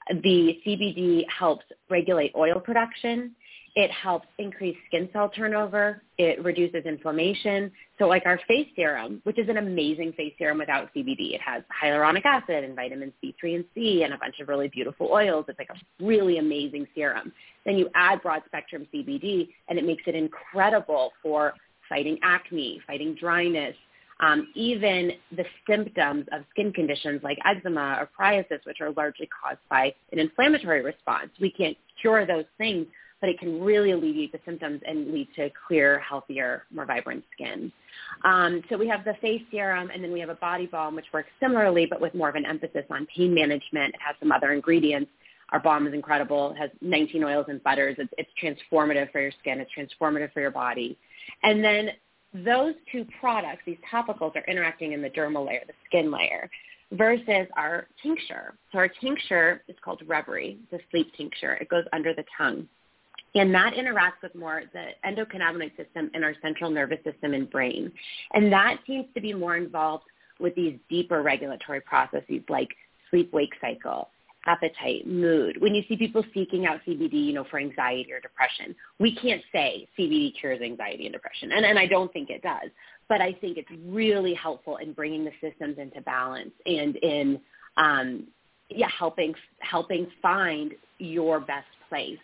the C B D helps regulate oil production. It helps increase skin cell turnover. It reduces inflammation. So like our face serum, which is an amazing face serum without C B D, it has hyaluronic acid and vitamins B three and C and a bunch of really beautiful oils. It's like a really amazing serum. Then you add broad spectrum C B D, and it makes it incredible for fighting acne, fighting dryness, um, even the symptoms of skin conditions like eczema or psoriasis, which are largely caused by an inflammatory response. We can't cure those things, but it can really alleviate the symptoms and lead to clear, healthier, more vibrant skin. Um, so we have the face serum, and then we have a body balm, which works similarly, but with more of an emphasis on pain management. It has some other ingredients. Our balm is incredible. It has nineteen oils and butters. It's, it's transformative for your skin. It's transformative for your body. And then those two products, these topicals, are interacting in the dermal layer, the skin layer, versus our tincture. So our tincture is called Reverie, the sleep tincture. It goes under the tongue. And that interacts with more the endocannabinoid system in our central nervous system and brain. And that seems to be more involved with these deeper regulatory processes like sleep-wake cycle, appetite, mood. When you see people seeking out C B D, you know, for anxiety or depression, we can't say C B D cures anxiety and depression. And, and I don't think it does. But I think it's really helpful in bringing the systems into balance and in, um, yeah, helping helping find your best place.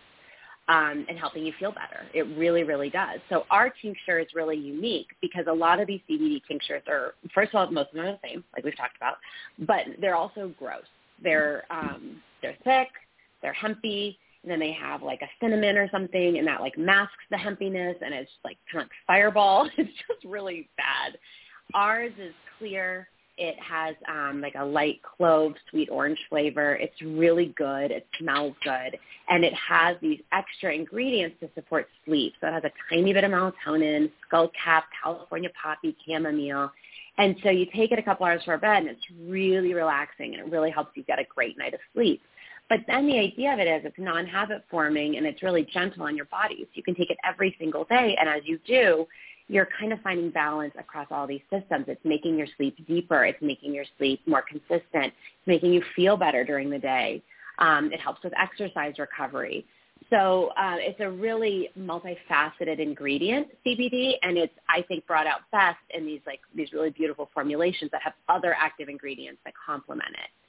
Um, and helping you feel better. It really, really does. So our tincture is really unique because a lot of these C B D tinctures are, first of all, most of them are the same, like we've talked about, but they're also gross. They're um, they're thick, they're hempy, and then they have like a cinnamon or something, and that like masks the hempiness, and it's like kind of like fireball. It's just really bad. Ours is clear. It has um, like a light clove, sweet orange flavor. It's really good. It smells good. And it has these extra ingredients to support sleep. So it has a tiny bit of melatonin, skullcap, California poppy, chamomile. And so you take it a couple hours before bed, and it's really relaxing, and it really helps you get a great night of sleep. But then the idea of it is it's non-habit forming, and it's really gentle on your body. So you can take it every single day, and as you do, you're kind of finding balance across all these systems. It's making your sleep deeper. It's making your sleep more consistent. It's making you feel better during the day. Um, it helps with exercise recovery. So uh, it's a really multifaceted ingredient, C B D, and it's, I think, brought out best in these like these really beautiful formulations that have other active ingredients that complement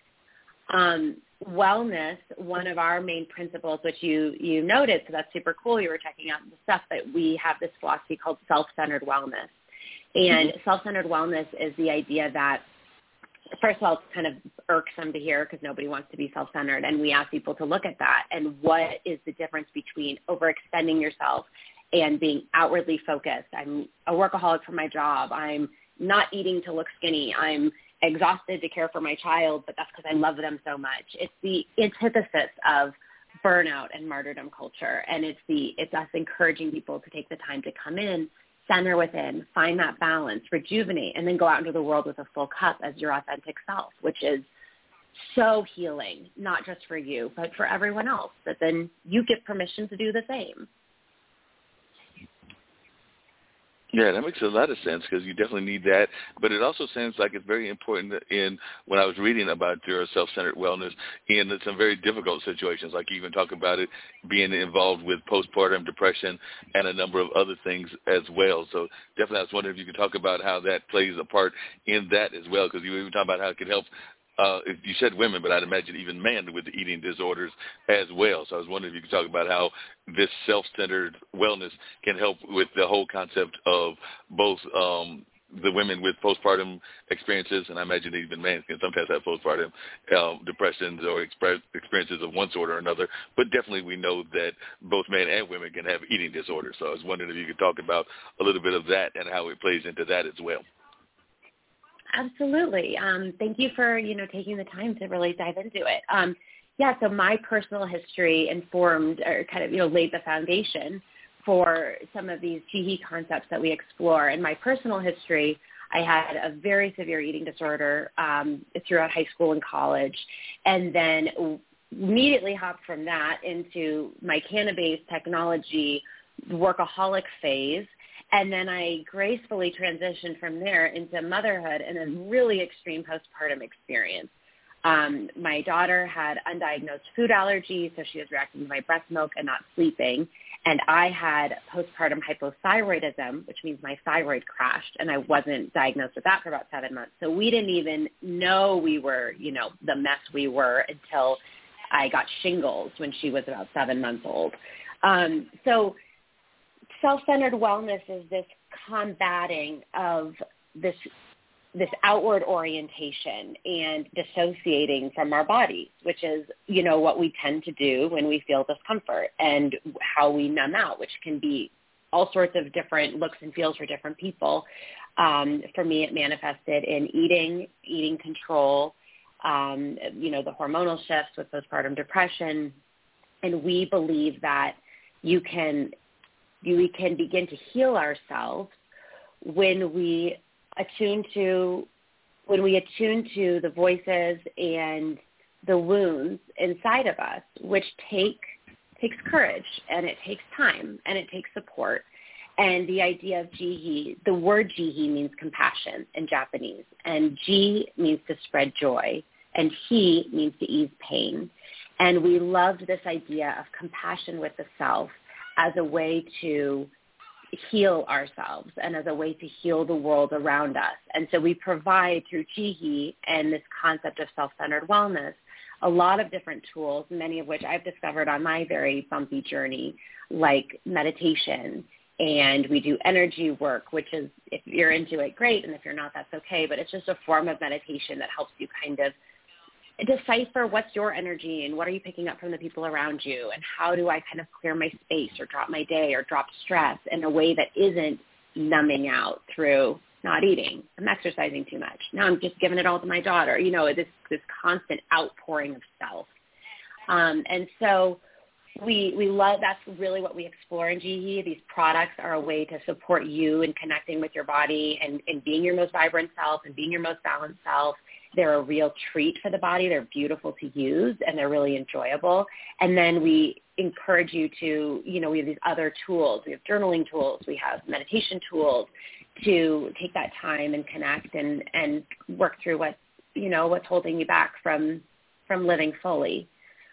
it. Um, wellness, one of our main principles, which you, you noted, so that's super cool. You were checking out the stuff that we have this philosophy called self-centered wellness. And mm-hmm. self-centered wellness is the idea that, first of all, it's kind of irksome to hear because nobody wants to be self-centered. And we ask people to look at that and what is the difference between overextending yourself and being outwardly focused. I'm a workaholic for my job. I'm not eating to look skinny. I'm exhausted to care for my child, but that's because I love them so much. It's the antithesis of burnout and martyrdom culture, and it's the it's us encouraging people to take the time to come in, center within, find that balance, rejuvenate, and then go out into the world with a full cup as your authentic self, which is so healing, not just for you, but for everyone else, that then you get permission to do the same. Yeah, that makes a lot of sense because you definitely need that. But it also seems like it's very important in when I was reading about your self-centered wellness in some very difficult situations, like you even talk about it being involved with postpartum depression and a number of other things as well. So definitely I was wondering if you could talk about how that plays a part in that as well, because you even talk about how it could help uh, you said women, but I'd imagine even men with the eating disorders as well. So I was wondering if you could talk about how this self-centered wellness can help with the whole concept of both um, the women with postpartum experiences, and I imagine even men can sometimes have postpartum um, depressions or exp- experiences of one sort or another, but definitely we know that both men and women can have eating disorders. So I was wondering if you could talk about a little bit of that and how it plays into that as well. Absolutely. Um, thank you for, you know, taking the time to really dive into it. Um, yeah, so my personal history informed or kind of, you know, laid the foundation for some of these G H I concepts that we explore. In my personal history, I had a very severe eating disorder um, throughout high school and college, and then immediately hopped from that into my cannabis technology workaholic phase. And then I gracefully transitioned from there into motherhood and a really extreme postpartum experience. Um, my daughter had undiagnosed food allergies, so she was reacting to my breast milk and not sleeping. And I had postpartum hypothyroidism, which means my thyroid crashed, and I wasn't diagnosed with that for about seven months. So we didn't even know we were, you know, the mess we were until I got shingles when she was about seven months old. Um, so self-centered wellness is this combating of this this outward orientation and dissociating from our bodies, which is, you know, what we tend to do when we feel discomfort, and how we numb out, which can be all sorts of different looks and feels for different people. Um, for me, it manifested in eating, eating control, um, you know, the hormonal shifts with postpartum depression. And we believe that you can, we can begin to heal ourselves when we attune to when we attune to the voices and the wounds inside of us, which take takes courage, and it takes time, and it takes support. And the idea of Jihi, the word Jihi means compassion in Japanese, and Ji means to spread joy, and Hi means to ease pain. And we loved this idea of compassion with the self as a way to heal ourselves and as a way to heal the world around us. And so we provide through Jihi and this concept of self-centered wellness a lot of different tools, many of which I've discovered on my very bumpy journey, like meditation. And we do energy work, which is, if you're into it, great. And if you're not, that's okay. But it's just a form of meditation that helps you kind of decipher what's your energy and what are you picking up from the people around you, and how do I kind of clear my space or drop my day or drop stress in a way that isn't numbing out through not eating. I'm exercising too much. Now I'm just giving it all to my daughter. You know, this this constant outpouring of self. Um, and so we we love, that's really what we explore in Jihi. These products are a way to support you in connecting with your body and, and being your most vibrant self and being your most balanced self. They're a real treat for the body. They're beautiful to use, and they're really enjoyable. And then we encourage you to, you know, we have these other tools. We have journaling tools. We have meditation tools to take that time and connect and, and work through what, you know, what's holding you back from, from living fully.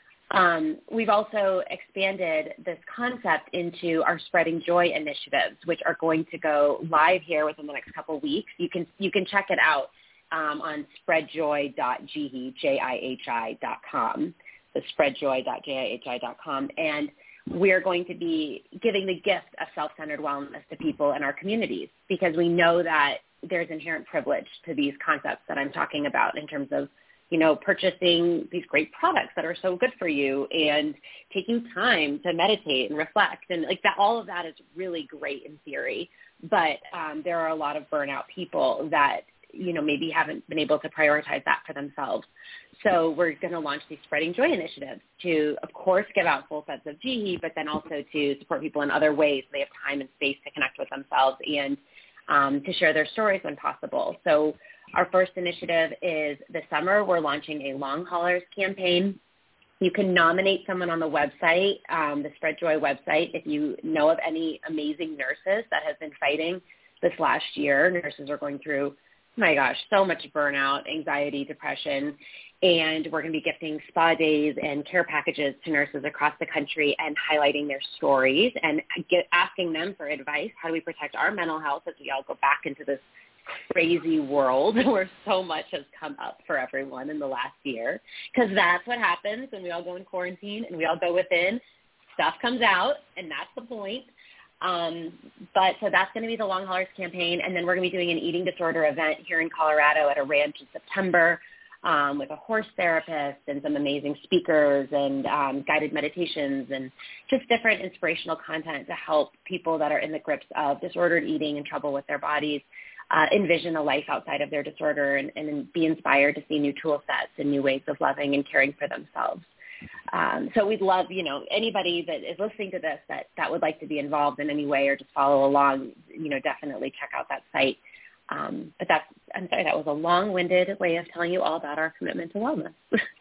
Um, we've also expanded this concept into our Spreading Joy initiatives, which are going to go live here within the next couple of weeks. You can, you can check it out Um, on spreadjoy dot jihi, J I H I dot com, so spreadjoy dot J I H I dot com. And we're going to be giving the gift of self-centered wellness to people in our communities, because we know that there's inherent privilege to these concepts that I'm talking about in terms of, you know, purchasing these great products that are so good for you and taking time to meditate and reflect. And like that, all of that is really great in theory, but um, there are a lot of burnout people that, you know, maybe haven't been able to prioritize that for themselves. So we're going to launch these Spreading Joy initiatives to, of course, give out full sets of Jihi, but then also to support people in other ways so they have time and space to connect with themselves and um, to share their stories when possible. So our first initiative is this summer. We're launching a Long Haulers campaign. You can nominate someone on the website, um, the Spread Joy website, if you know of any amazing nurses that have been fighting this last year. Nurses are going through my gosh, so much burnout, anxiety, depression. And we're going to be gifting spa days and care packages to nurses across the country and highlighting their stories and get, asking them for advice. How do we protect our mental health as we all go back into this crazy world where so much has come up for everyone in the last year? Because that's what happens when we all go in quarantine and we all go within. Stuff comes out, and that's the point. Um, but so that's going to be the Long Haulers campaign. And then we're going to be doing an eating disorder event here in Colorado at a ranch in September. Um, with a horse therapist and some amazing speakers and um, guided meditations and just different inspirational content to help people that are in the grips of disordered eating and trouble with their bodies uh, envision a life outside of their disorder and, and be inspired to see new tool sets and new ways of loving and caring for themselves. Um, so we'd love, you know, anybody that is listening to this that, that would like to be involved in any way or just follow along, you know, definitely check out that site. Um, but that's, I'm sorry, that was a long-winded way of telling you all about our commitment to wellness.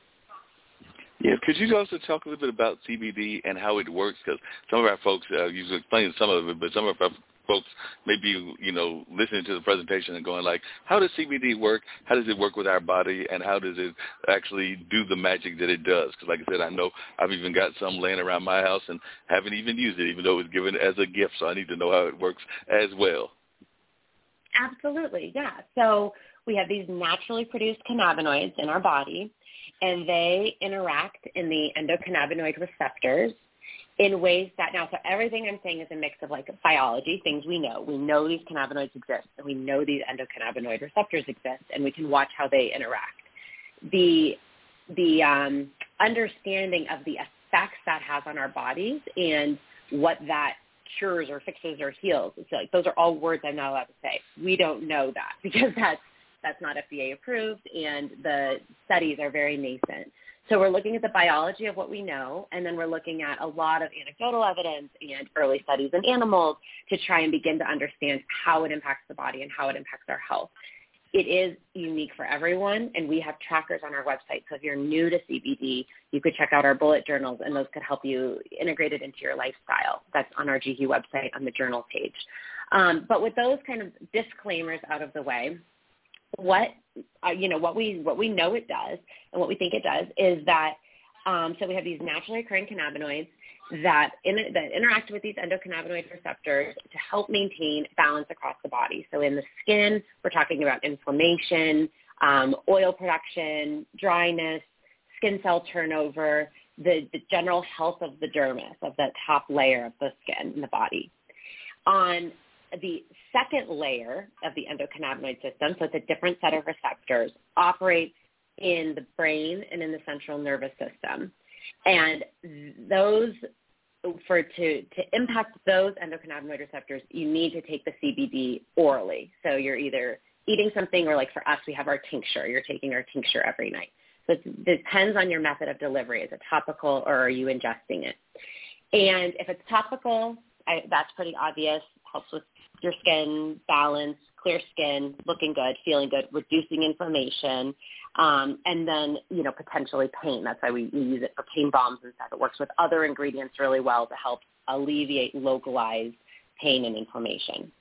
Yeah, could you also talk a little bit about C B D and how it works? Because some of our folks, uh, you explained some of it, but some of our folks may be, you know, listening to the presentation and going like, how does C B D work? How does it work with our body? And how does it actually do the magic that it does? Because like I said, I know I've even got some laying around my house and haven't even used it, even though it was given as a gift. So I need to know how it works as well. Absolutely, yeah. So we have these naturally produced cannabinoids in our body, and they interact in the endocannabinoid receptors in ways that now, so everything I'm saying is a mix of like biology, things we know. We know these cannabinoids exist, and we know these endocannabinoid receptors exist, and we can watch how they interact. The, the um, understanding of the effects that has on our bodies and what that cures or fixes or heals. It's like those are all words I'm not allowed to say. We don't know that because that's that's not F D A approved, and the studies are very nascent. So we're looking at the biology of what we know, and then we're looking at a lot of anecdotal evidence and early studies in animals to try and begin to understand how it impacts the body and how it impacts our health. It is unique for everyone, and we have trackers on our website. So if you're new to C B D, you could check out our bullet journals, and those could help you integrate it into your lifestyle. That's on our G H U website on the journal page. Um, but with those kind of disclaimers out of the way, what uh, you know, what we what we know it does, and what we think it does, is that um, so we have these naturally occurring cannabinoids that, in, that interact with these endocannabinoid receptors to help maintain balance across the body. So in the skin, we're talking about inflammation, um, oil production, dryness, skin cell turnover, the, the general health of the dermis, of the top layer of the skin in the body. On the second layer of the endocannabinoid system, so it's a different set of receptors, operates in the brain and in the central nervous system. And those, for to, to impact those endocannabinoid receptors, you need to take the C B D orally. So you're either eating something, or like for us, we have our tincture. You're taking our tincture every night. So it depends on your method of delivery. Is it topical, or are you ingesting it? And if it's topical, I, that's pretty obvious. Helps with your skin balance, clear skin, looking good, feeling good, reducing inflammation, um, and then, you know, potentially pain. That's why we, we use it for pain bombs and stuff. It works with other ingredients really well to help alleviate localized pain and inflammation.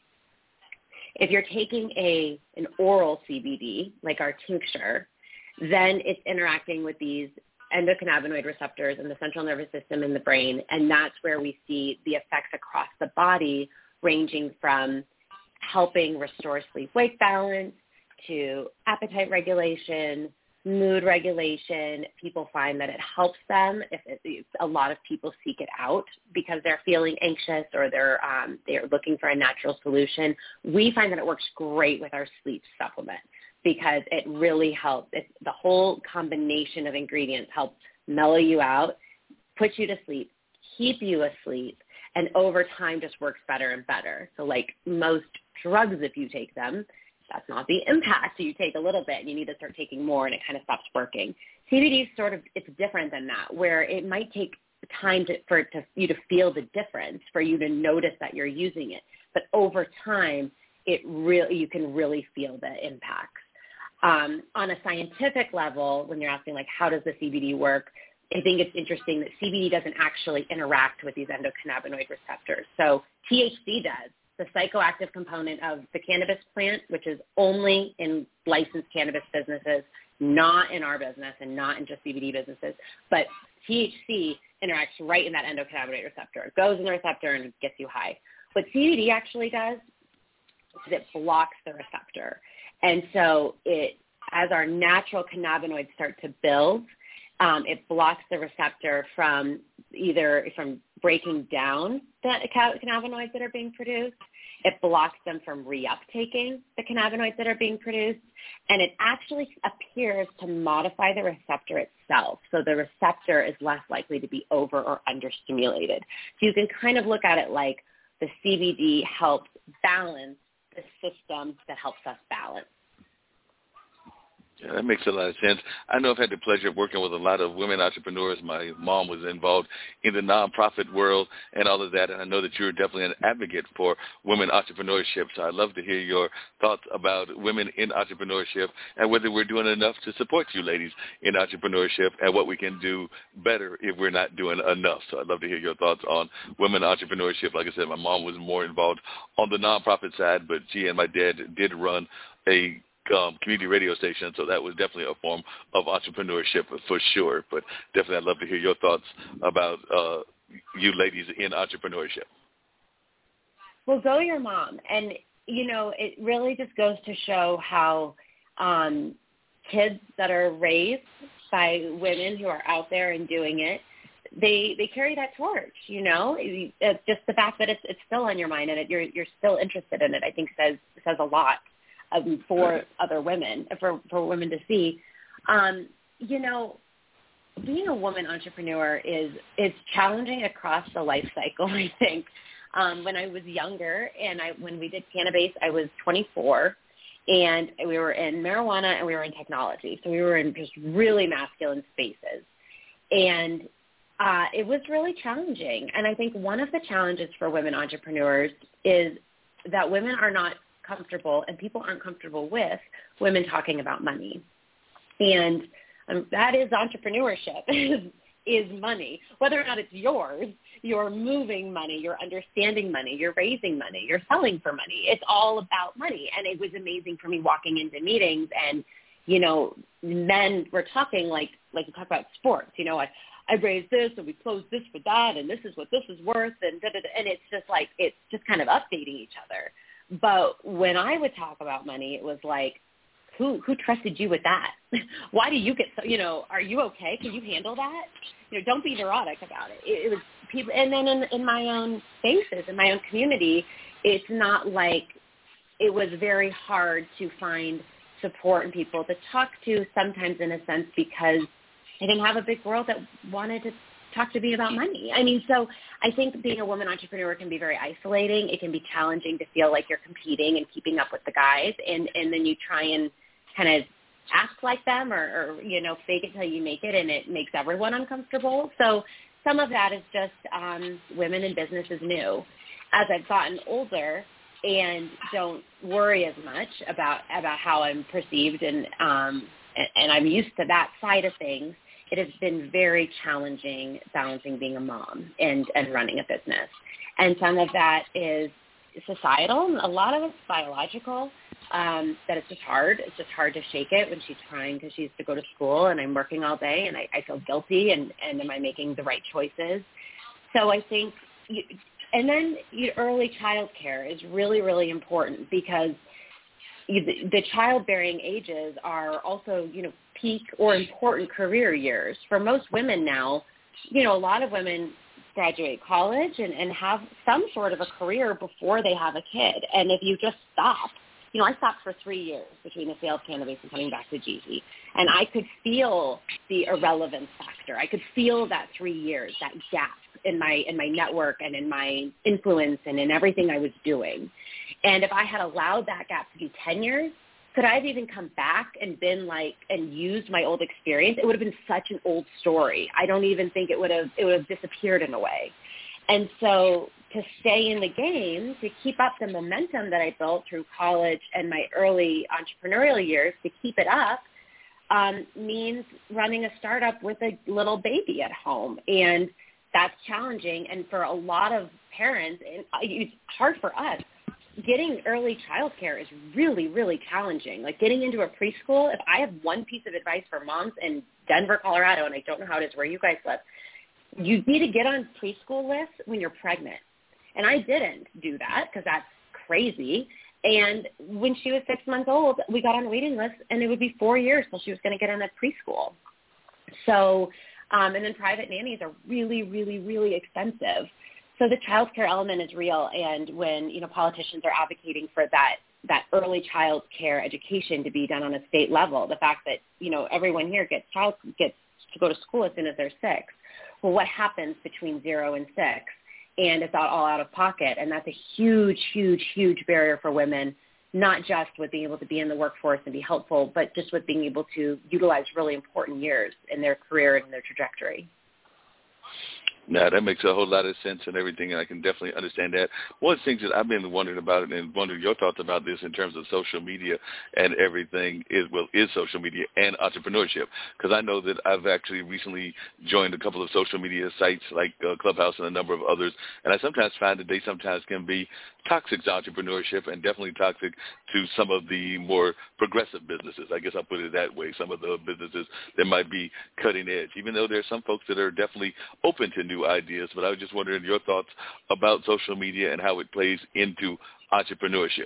If you're taking a an oral C B D, like our tincture, then it's interacting with these endocannabinoid receptors in the central nervous system in the brain, and that's where we see the effects across the body, ranging from helping restore sleep-wake balance to appetite regulation, mood regulation. People find that it helps them. If it, a lot of people seek it out because they're feeling anxious, or they're um, they're looking for a natural solution. We find that it works great with our sleep supplement because it really helps. It's, the whole combination of ingredients helps mellow you out, put you to sleep, keep you asleep, and over time just works better and better. So like most drugs, if you take them, that's not the impact. You take a little bit and you need to start taking more, and it kind of stops working. C B D is sort of, it's different than that, where it might take time to, for to, you to feel the difference, for you to notice that you're using it. But over time, it really, you can really feel the impacts. Um, on a scientific level, when you're asking like, how does the C B D work? I think it's interesting that C B D doesn't actually interact with these endocannabinoid receptors. So T H C does, the psychoactive component of the cannabis plant, which is only in licensed cannabis businesses, not in our business and not in just C B D businesses, but T H C interacts right in that endocannabinoid receptor. It goes in the receptor and gets you high. What C B D actually does is it blocks the receptor. And so it, as our natural cannabinoids start to build, um, it blocks the receptor from either from breaking down the cannabinoids that are being produced. It blocks them from reuptaking the cannabinoids that are being produced, and it actually appears to modify the receptor itself, so the receptor is less likely to be over or understimulated. So you can kind of look at it like the C B D helps balance the system that helps us balance. Yeah, that makes a lot of sense. I know I've had the pleasure of working with a lot of women entrepreneurs. My mom was involved in the nonprofit world and all of that, and I know that you're definitely an advocate for women entrepreneurship. So I'd love to hear your thoughts about women in entrepreneurship and whether we're doing enough to support you ladies in entrepreneurship and what we can do better if we're not doing enough. So I'd love to hear your thoughts on women entrepreneurship. Like I said, my mom was more involved on the nonprofit side, but she and my dad did run a Um, community radio station, so that was definitely a form of entrepreneurship for sure. But definitely I'd love to hear your thoughts about uh, you ladies in entrepreneurship. Well, go your mom. And, you know, it really just goes to show how um, kids that are raised by women who are out there and doing it, they they carry that torch, you know. It's just the fact that it's it's still on your mind and it, you're you're still interested in it, I think says says a lot. Um, for other women, for, for women to see. Um, you know, being a woman entrepreneur is is challenging across the life cycle, I think. Um, when I was younger and I when we did Cannabase, I was twenty-four, and we were in marijuana and we were in technology. So we were in just really masculine spaces. And uh, it was really challenging. And I think one of the challenges for women entrepreneurs is that women are not comfortable and people aren't comfortable with women talking about money. And um, that is entrepreneurship, is, is money. Whether or not it's yours, you're moving money, you're understanding money, you're raising money, you're selling for money. It's all about money. And it was amazing for me walking into meetings and, you know, men were talking like, like you talk about sports, you know, I, I raised this and we closed this for that and this is what this is worth and da, da, da, and it's just like, it's just kind of updating each other. But when I would talk about money, it was like, who who trusted you with that? Why do you get so, you know, are you okay? Can you handle that? You know, don't be neurotic about it. It, it was people, and then in, in my own spaces, in my own community, it's not like it was very hard to find support and people to talk to sometimes in a sense because I didn't have a big world that wanted to talk to me about money. I mean, so I think being a woman entrepreneur can be very isolating. It can be challenging to feel like you're competing and keeping up with the guys, and, and then you try and kind of act like them or, or, you know, fake it till you make it, and it makes everyone uncomfortable. So some of that is just um, women in business is new. As I've gotten older and don't worry as much about, about how I'm perceived and, um, and, and I'm used to that side of things, it has been very challenging balancing being a mom and, and running a business. And some of that is societal. A lot of it's biological, um, that it's just hard. It's just hard to shake it when she's trying because she used to go to school and I'm working all day and I, I feel guilty and, and am I making the right choices? So I think, you, and then you, early child care is really, really important because you, the childbearing ages are also, you know, peak or important career years. For most women now, you know, a lot of women graduate college and, and have some sort of a career before they have a kid. And if you just stop, you know, I stopped for three years between the sale of cannabis and coming back to Gigi. And I could feel the irrelevance factor. I could feel that three years, that gap in my in my network and in my influence and in everything I was doing. And if I had allowed that gap to be ten years, could I have even come back and been like and used my old experience? It would have been such an old story. I don't even think it would have it would have disappeared in a way. And so to stay in the game, to keep up the momentum that I built through college and my early entrepreneurial years, to keep it up, um, means running a startup with a little baby at home. And that's challenging. And for a lot of parents, and it's hard for us, getting early childcare is really, really challenging. Like getting into a preschool, if I have one piece of advice for moms in Denver, Colorado, and I don't know how it is where you guys live, you need to get on preschool lists when you're pregnant. And I didn't do that because that's crazy. And when she was six months old, we got on a waiting list, and it would be four years till she was going to get in a preschool. So, um, and then private nannies are really, really, really expensive. So the child care element is real, and when, you know, politicians are advocating for that that early child care education to be done on a state level, the fact that, you know, everyone here gets child gets to go to school as soon as they're six. Well, what happens between zero and six? And it's all out of pocket, and that's a huge, huge, huge barrier for women, not just with being able to be in the workforce and be helpful, but just with being able to utilize really important years in their career and their trajectory. No, that makes a whole lot of sense and everything, and I can definitely understand that. One of the things that I've been wondering about and wondering your thoughts about this in terms of social media and everything is, well, is social media and entrepreneurship, because I know that I've actually recently joined a couple of social media sites like uh, Clubhouse and a number of others, and I sometimes find that they sometimes can be toxic to entrepreneurship and definitely toxic to some of the more progressive businesses. I guess I'll put it that way, some of the businesses that might be cutting edge, even though there's some folks that are definitely open to new ideas. But I was just wondering your thoughts about social media and how it plays into entrepreneurship.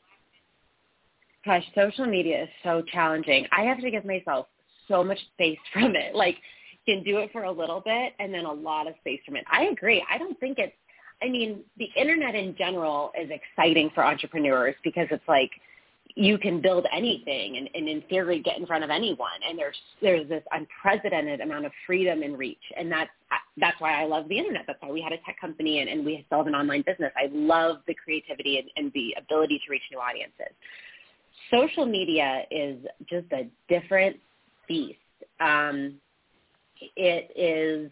Gosh, social media is so challenging. I have to give myself so much space from it. Like, can do it for a little bit and then a lot of space from it. I agree. I don't think it's, I mean, the internet in general is exciting for entrepreneurs because it's like you can build anything and, and in theory get in front of anyone. And there's there's this unprecedented amount of freedom and reach. And that's, that's why I love the internet. That's why we had a tech company and, and we still have an online business. I love the creativity and, and the ability to reach new audiences. Social media is just a different beast. Um, it is,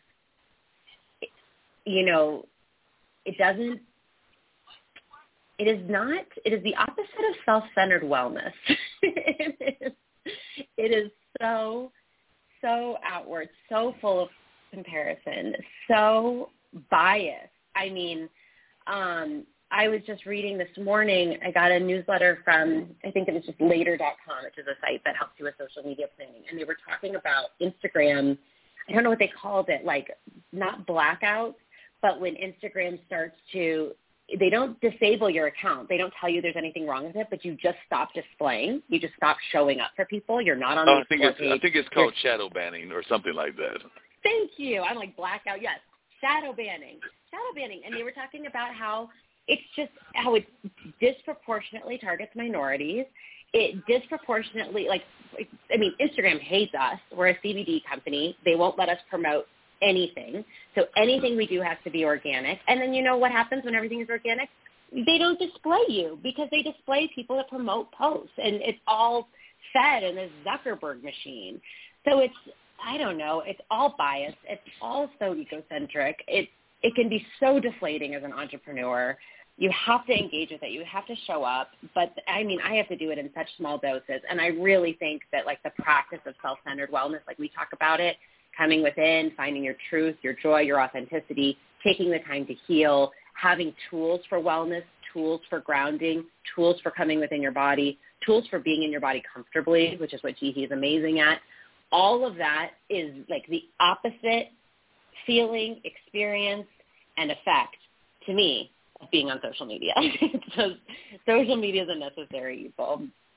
you know, it doesn't, it is not, it is the opposite of self-centered wellness. it, is, it is so, so outward, so full of comparison, so biased. I mean, um, I was just reading this morning, I got a newsletter from, I think it was just later dot com, which is a site that helps you with social media planning. And they were talking about Instagram. I don't know what they called it, like not blackouts, but when Instagram starts to, they don't disable your account. They don't tell you there's anything wrong with it, but you just stop displaying. You just stop showing up for people. You're not on oh, the I think it's, page. I think it's called You're, shadow banning or something like that. Thank you. I'm like blackout. Yes, shadow banning. Shadow banning. And they were talking about how it's just how it disproportionately targets minorities. It disproportionately, like, I mean, Instagram hates us. We're a C B D company. They won't let us promote anything. So anything we do has to be organic. And then you know what happens when everything is organic? They don't display you because they display people that promote posts. And it's all fed in this Zuckerberg machine. So it's, I don't know, it's all biased. It's all so egocentric. It, it can be so deflating as an entrepreneur. You have to engage with it. You have to show up. But, I mean, I have to do it in such small doses. And I really think that, like, the practice of self-centered wellness, like we talk about it, coming within, finding your truth, your joy, your authenticity, taking the time to heal, having tools for wellness, tools for grounding, tools for coming within your body, tools for being in your body comfortably, which is what Jihi is amazing at. All of that is like the opposite feeling, experience, and effect to me of being on social media. So social media is a necessary evil.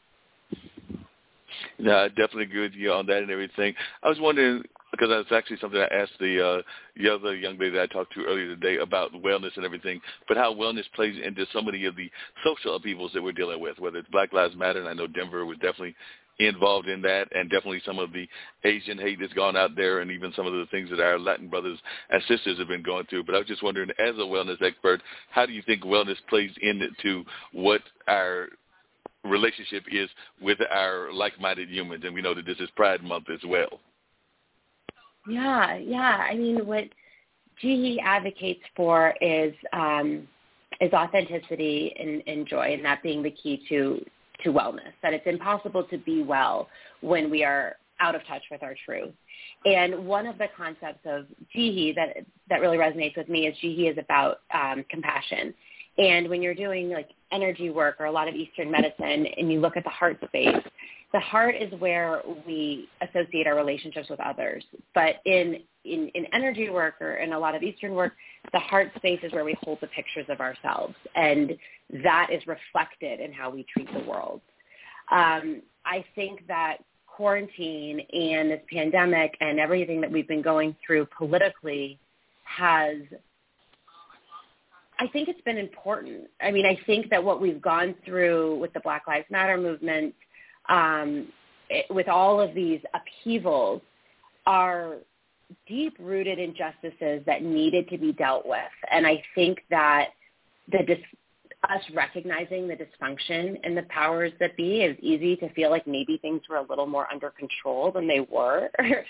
No, I definitely agree with you on that and everything. I was wondering, because that's actually something I asked the, uh, the other young lady that I talked to earlier today about wellness and everything, but how wellness plays into so many of the social upheavals that we're dealing with, whether it's Black Lives Matter, and I know Denver was definitely involved in that, and definitely some of the Asian hate that's gone out there, and even some of the things that our Latin brothers and sisters have been going through. But I was just wondering, as a wellness expert, how do you think wellness plays into what our relationship is with our like-minded humans? And we know that this is Pride Month as well. Yeah, yeah. I mean, what Jihi advocates for is um, is authenticity and, and joy, and that being the key to to wellness. That it's impossible to be well when we are out of touch with our truth. And one of the concepts of Jihi that that really resonates with me is Jihi is about um, compassion. And when you're doing like energy work or a lot of Eastern medicine and you look at the heart space, the heart is where we associate our relationships with others. But in, in, in energy work or in a lot of Eastern work, the heart space is where we hold the pictures of ourselves. And that is reflected in how we treat the world. Um, I think that quarantine and this pandemic and everything that we've been going through politically has, I think it's been important. I mean, I think that what we've gone through with the Black Lives Matter movement, um, it, with all of these upheavals, are deep-rooted injustices that needed to be dealt with. And I think that the dis- us recognizing the dysfunction in the powers that be, is easy to feel like maybe things were a little more under control than they were.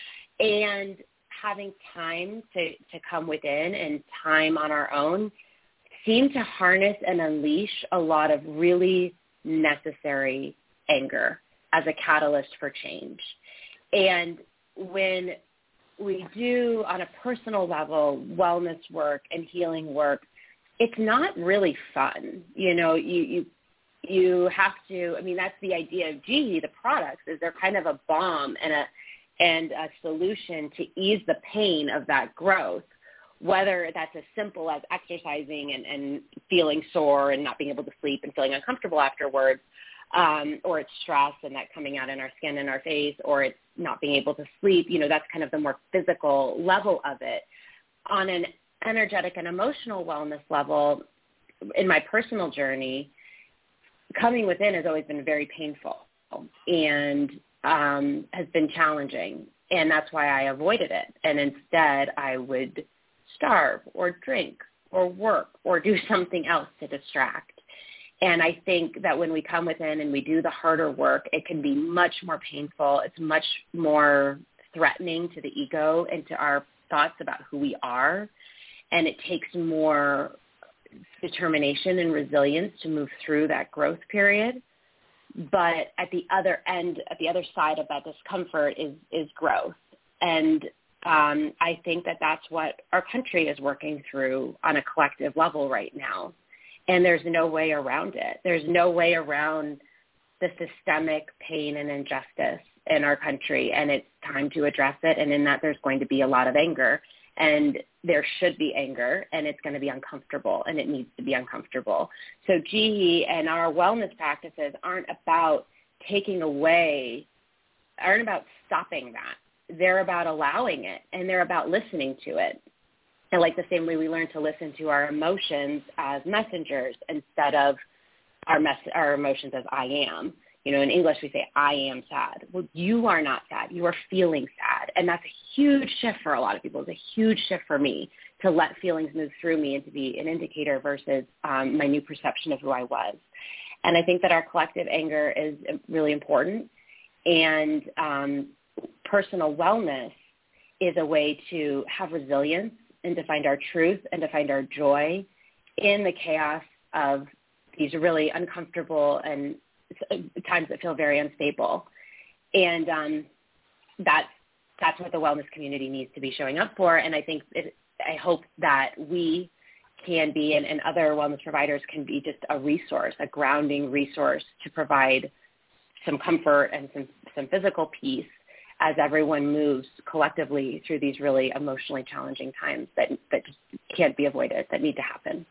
And having time to, to come within and time on our own seemed to harness and unleash a lot of really necessary anger as a catalyst for change. And when we do, on a personal level, wellness work and healing work, it's not really fun. You know, you, you you have to, I mean, that's the idea of G E, the products, is they're kind of a balm and a and a solution to ease the pain of that growth, whether that's as simple as exercising and, and feeling sore and not being able to sleep and feeling uncomfortable afterwards, um, or it's stress and that coming out in our skin and our face, or it's not being able to sleep. You know, that's kind of the more physical level of it. On an energetic and emotional wellness level, in my personal journey, coming within has always been very painful and um, has been challenging. And that's why I avoided it. And instead, I would starve or drink or work or do something else to distract. And I think that when we come within and we do the harder work, it can be much more painful. It's much more threatening to the ego and to our thoughts about who we are. And it takes more determination and resilience to move through that growth period. But at the other end, at the other side of that discomfort is, is growth. And um, I think that that's what our country is working through on a collective level right now. And there's no way around it. There's no way around the systemic pain and injustice in our country. And it's time to address it. And in that, there's going to be a lot of anger. And there should be anger, and it's going to be uncomfortable, and it needs to be uncomfortable. So G E and our wellness practices aren't about taking away, aren't about stopping that. They're about allowing it, and they're about listening to it. And like the same way we learn to listen to our emotions as messengers instead of our mes- our emotions as I am. You know, in English, we say, I am sad. Well, you are not sad. You are feeling sad. And that's a huge shift for a lot of people. It's a huge shift for me to let feelings move through me and to be an indicator versus um, my new perception of who I was. And I think that our collective anger is really important. And um, personal wellness is a way to have resilience and to find our truth and to find our joy in the chaos of these really uncomfortable and times that feel very unstable. And um, that's, that's what the wellness community needs to be showing up for. And I think, it, I hope that we can be, and, and other wellness providers can be just a resource, a grounding resource to provide some comfort and some, some physical peace as everyone moves collectively through these really emotionally challenging times that, that just can't be avoided, that need to happen.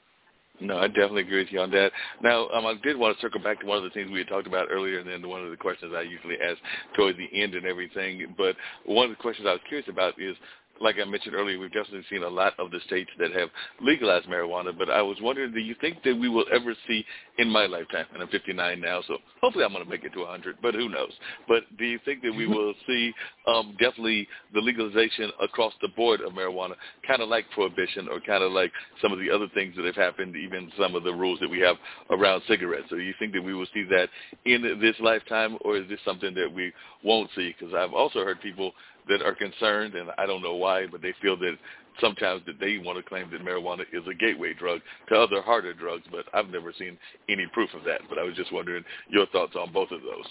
No, I definitely agree with you on that. Now, um, I did want to circle back to one of the things we had talked about earlier, and then one of the questions I usually ask toward the end and everything. But one of the questions I was curious about is, like I mentioned earlier, we've definitely seen a lot of the states that have legalized marijuana, but I was wondering, do you think that we will ever see in my lifetime, and I'm fifty-nine now, so hopefully I'm going to make it to one hundred, but who knows? But do you think that we will see um, definitely the legalization across the board of marijuana, kind of like prohibition or kind of like some of the other things that have happened, even some of the rules that we have around cigarettes? So do you think that we will see that in this lifetime, or is this something that we won't see? Because I've also heard people that are concerned, and I don't know why, but they feel that sometimes that they want to claim that marijuana is a gateway drug to other harder drugs, but I've never seen any proof of that. But I was just wondering your thoughts on both of those.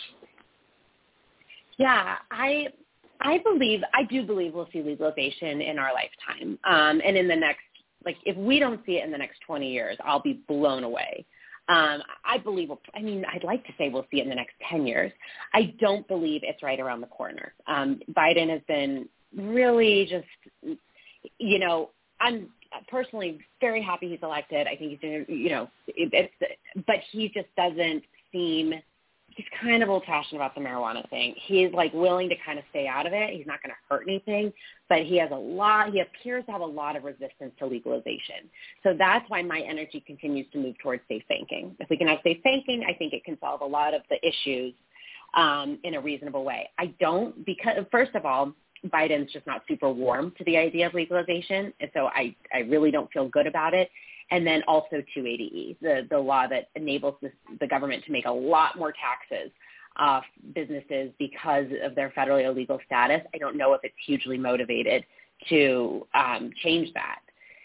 Yeah, I I believe, I do believe we'll see legalization in our lifetime, um, and in the next Like, if we don't see it in the next twenty years, I'll be blown away. Um, I believe, we'll, I mean, I'd like to say we'll see it in the next ten years. I don't believe it's right around the corner. Um, Biden has been really just, you know, I'm personally very happy he's elected. I think he's doing, you know, it, it's, but he just doesn't seem, he's kind of old-fashioned about the marijuana thing. He's, like, willing to kind of stay out of it. He's not going to hurt anything, but he has a lot, he appears to have a lot of resistance to legalization. So that's why my energy continues to move towards safe banking. If we can have safe banking, I think it can solve a lot of the issues um, in a reasonable way. I don't, because, first of all, Biden's just not super warm to the idea of legalization, and so I, I really don't feel good about it. And then also two eighty E, the, the law that enables this, the government to make a lot more taxes off businesses because of their federally illegal status. I don't know if it's hugely motivated to um, change that.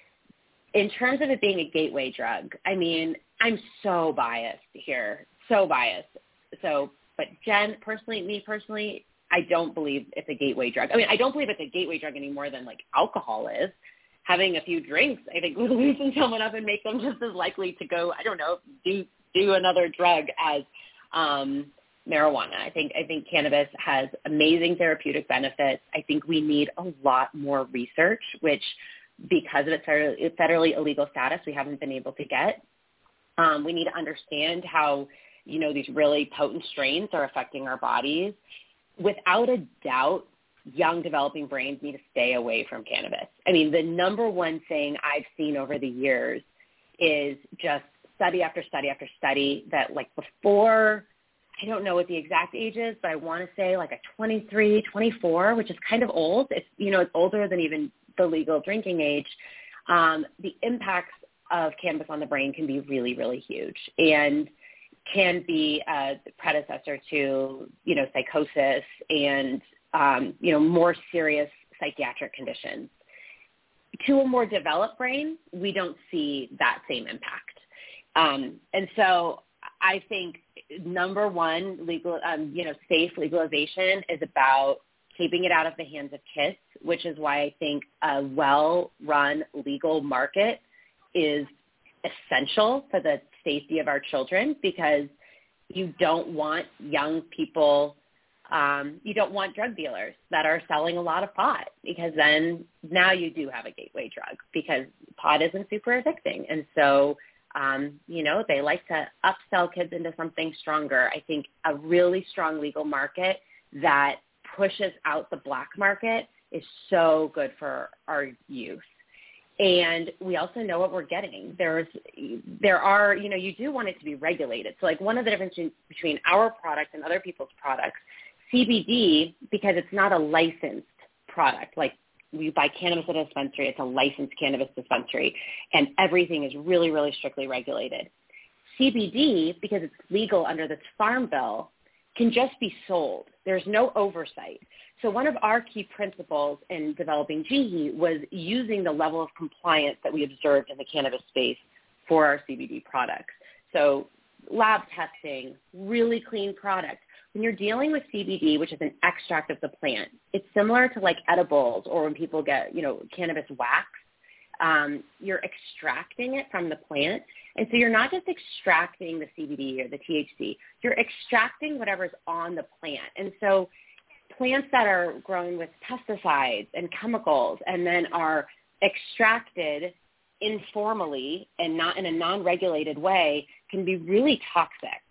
In terms of it being a gateway drug, I mean, I'm so biased here, so biased. So, but Jen, personally, me personally, I don't believe it's a gateway drug. I mean, I don't believe it's a gateway drug any more than, like, alcohol is. Having a few drinks, I think, would loosen someone up and make them just as likely to go, I don't know, do do another drug as um, marijuana. I think I think cannabis has amazing therapeutic benefits. I think we need a lot more research, which, because of its federally, federally illegal status, we haven't been able to get. Um, we need to understand how, you know, these really potent strains are affecting our bodies. Without a doubt, young developing brains need to stay away from cannabis. I mean, the number one thing I've seen over the years is just study after study after study that, like, before, I don't know what the exact age is, but I want to say like a twenty-three, twenty-four, which is kind of old. It's, you know, it's older than even the legal drinking age. Um, the impacts of cannabis on the brain can be really, really huge and can be a predecessor to, you know, psychosis and Um, you know, more serious psychiatric conditions. To a more developed brain, we don't see that same impact. Um, and so I think, number one, legal, um, you know, safe legalization is about keeping it out of the hands of kids, which is why I think a well-run legal market is essential for the safety of our children, because you don't want young people Um, you don't want drug dealers that are selling a lot of pot, because then now you do have a gateway drug, because pot isn't super addicting. And so, um, you know, they like to upsell kids into something stronger. I think a really strong legal market that pushes out the black market is so good for our youth. And we also know what we're getting. There's, there are, you know, you do want it to be regulated. So, like, one of the differences between our product and other people's products, C B D, because it's not a licensed product. Like, you buy cannabis at a dispensary, it's a licensed cannabis dispensary, and everything is really, really strictly regulated. C B D, because it's legal under this farm bill, can just be sold. There's no oversight. So one of our key principles in developing G E H was using the level of compliance that we observed in the cannabis space for our C B D products. So lab testing, really clean product. When you're dealing with C B D, which is an extract of the plant, it's similar to like edibles or when people get, you know, cannabis wax. Um, you're extracting it from the plant. And so you're not just extracting the C B D or the T H C. You're extracting whatever's on the plant. And so plants that are grown with pesticides and chemicals and then are extracted informally and not in a non-regulated way can be really toxic.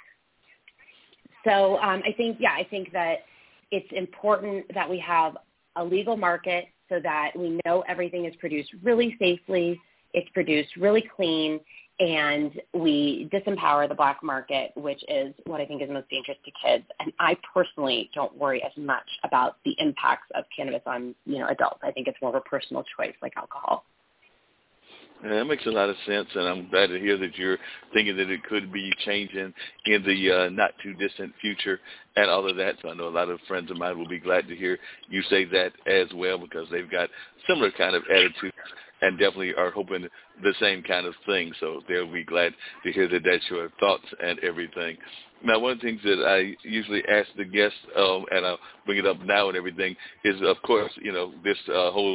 So um, I think, yeah, I think that it's important that we have a legal market so that we know everything is produced really safely, it's produced really clean, and we disempower the black market, which is what I think is most dangerous to kids. And I personally don't worry as much about the impacts of cannabis on, you know, adults. I think it's more of a personal choice like alcohol. Yeah, that makes a lot of sense, and I'm glad to hear that you're thinking that it could be changing in the uh, not-too-distant future and all of that. So I know a lot of friends of mine will be glad to hear you say that as well, because they've got similar kind of attitudes and definitely are hoping the same kind of thing. So they'll be glad to hear that that's your thoughts and everything. Now, one of the things that I usually ask the guests, um, and I'll bring it up now and everything, is, of course, you know, this uh, whole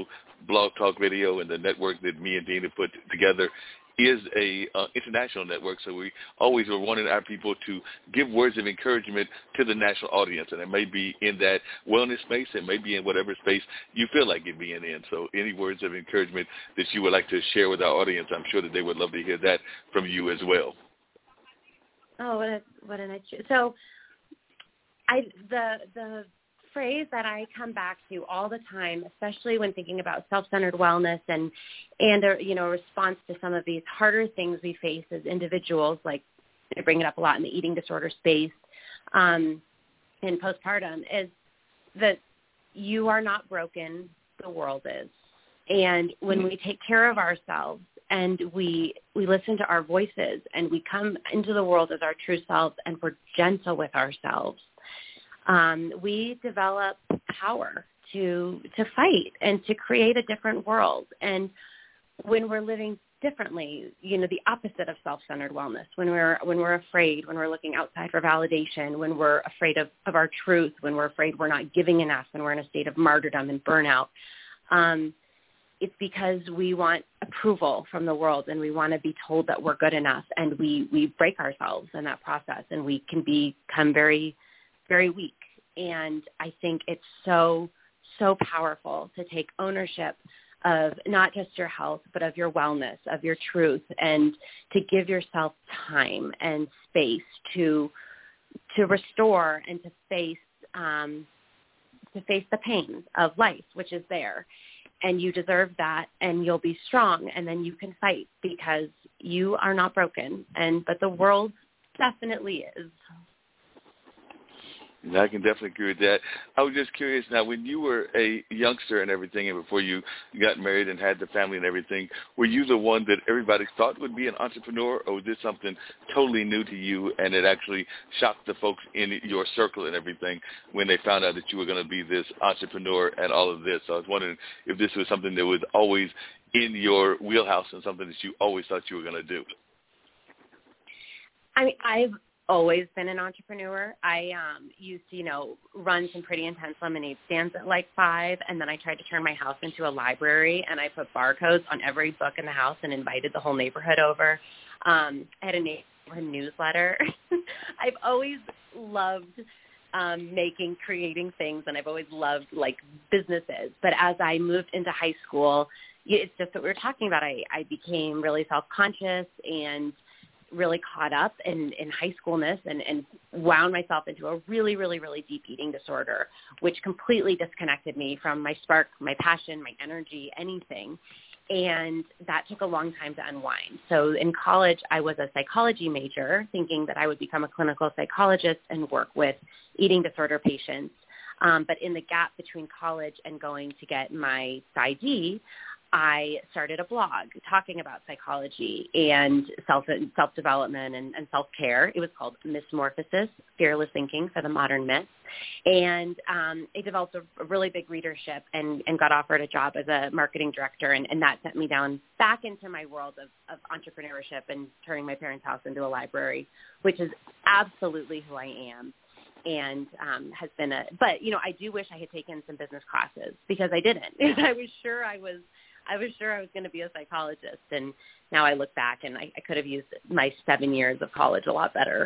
Blog Talk Radio and the network that me and Dean have put together is a uh, international network, so we always are wanting our people to give words of encouragement to the national audience, and it may be in that wellness space, it may be in whatever space you feel like it being in. So any words of encouragement that you would like to share with our audience, I'm sure that they would love to hear that from you as well. Oh, what a what a nice. So, I the the. phrase that I come back to all the time, especially when thinking about self-centered wellness and, and a, you know, response to some of these harder things we face as individuals, like I bring it up a lot in the eating disorder space um, and postpartum, is that you are not broken, the world is. And when we take care of ourselves and we we listen to our voices and we come into the world as our true selves and we're gentle with ourselves, Um, we develop power to to fight and to create a different world. And when we're living differently, you know, the opposite of self-centered wellness, when we're when we're afraid, when we're looking outside for validation, when we're afraid of, of our truth, when we're afraid we're not giving enough, when we're in a state of martyrdom and burnout, um, it's because we want approval from the world and we want to be told that we're good enough, and we, we break ourselves in that process, and we can become very very weak. And I think it's so, so powerful to take ownership of not just your health, but of your wellness, of your truth, and to give yourself time and space to to restore and to face um, to face the pain of life, which is there. And you deserve that, and you'll be strong, and then you can fight because you are not broken. And but the world definitely is. I can definitely agree with that. I was just curious now, when you were a youngster and everything, and before you got married and had the family and everything, were you the one that everybody thought would be an entrepreneur, or was this something totally new to you and it actually shocked the folks in your circle and everything when they found out that you were going to be this entrepreneur and all of this? So I was wondering if this was something that was always in your wheelhouse and something that you always thought you were going to do. I mean, I've always been an entrepreneur. I um, used to, you know, run some pretty intense lemonade stands at like five, and then I tried to turn my house into a library, and I put barcodes on every book in the house and invited the whole neighborhood over. Um, I had a neighborhood newsletter. I've always loved um, making, creating things, and I've always loved, like, businesses. But as I moved into high school, it's just what we were talking about. I, I became really self-conscious and really caught up in, in high schoolness and, and wound myself into a really, really, really deep eating disorder, which completely disconnected me from my spark, my passion, my energy, anything. And that took a long time to unwind. So in college, I was a psychology major, thinking that I would become a clinical psychologist and work with eating disorder patients. Um, but in the gap between college and going to get my PsyD, I started a blog talking about psychology and self, self-development and, and self-care. It was called Mismorphosis, Fearless Thinking for the Modern Myth. And um, it developed a, a really big readership and, and got offered a job as a marketing director, and, and that sent me down back into my world of, of entrepreneurship and turning my parents' house into a library, which is absolutely who I am. And um, has been a, but, you know, I do wish I had taken some business classes because I didn't. I was sure I was I was sure I was going to be a psychologist, and now I look back and I, I could have used my seven years of college a lot better.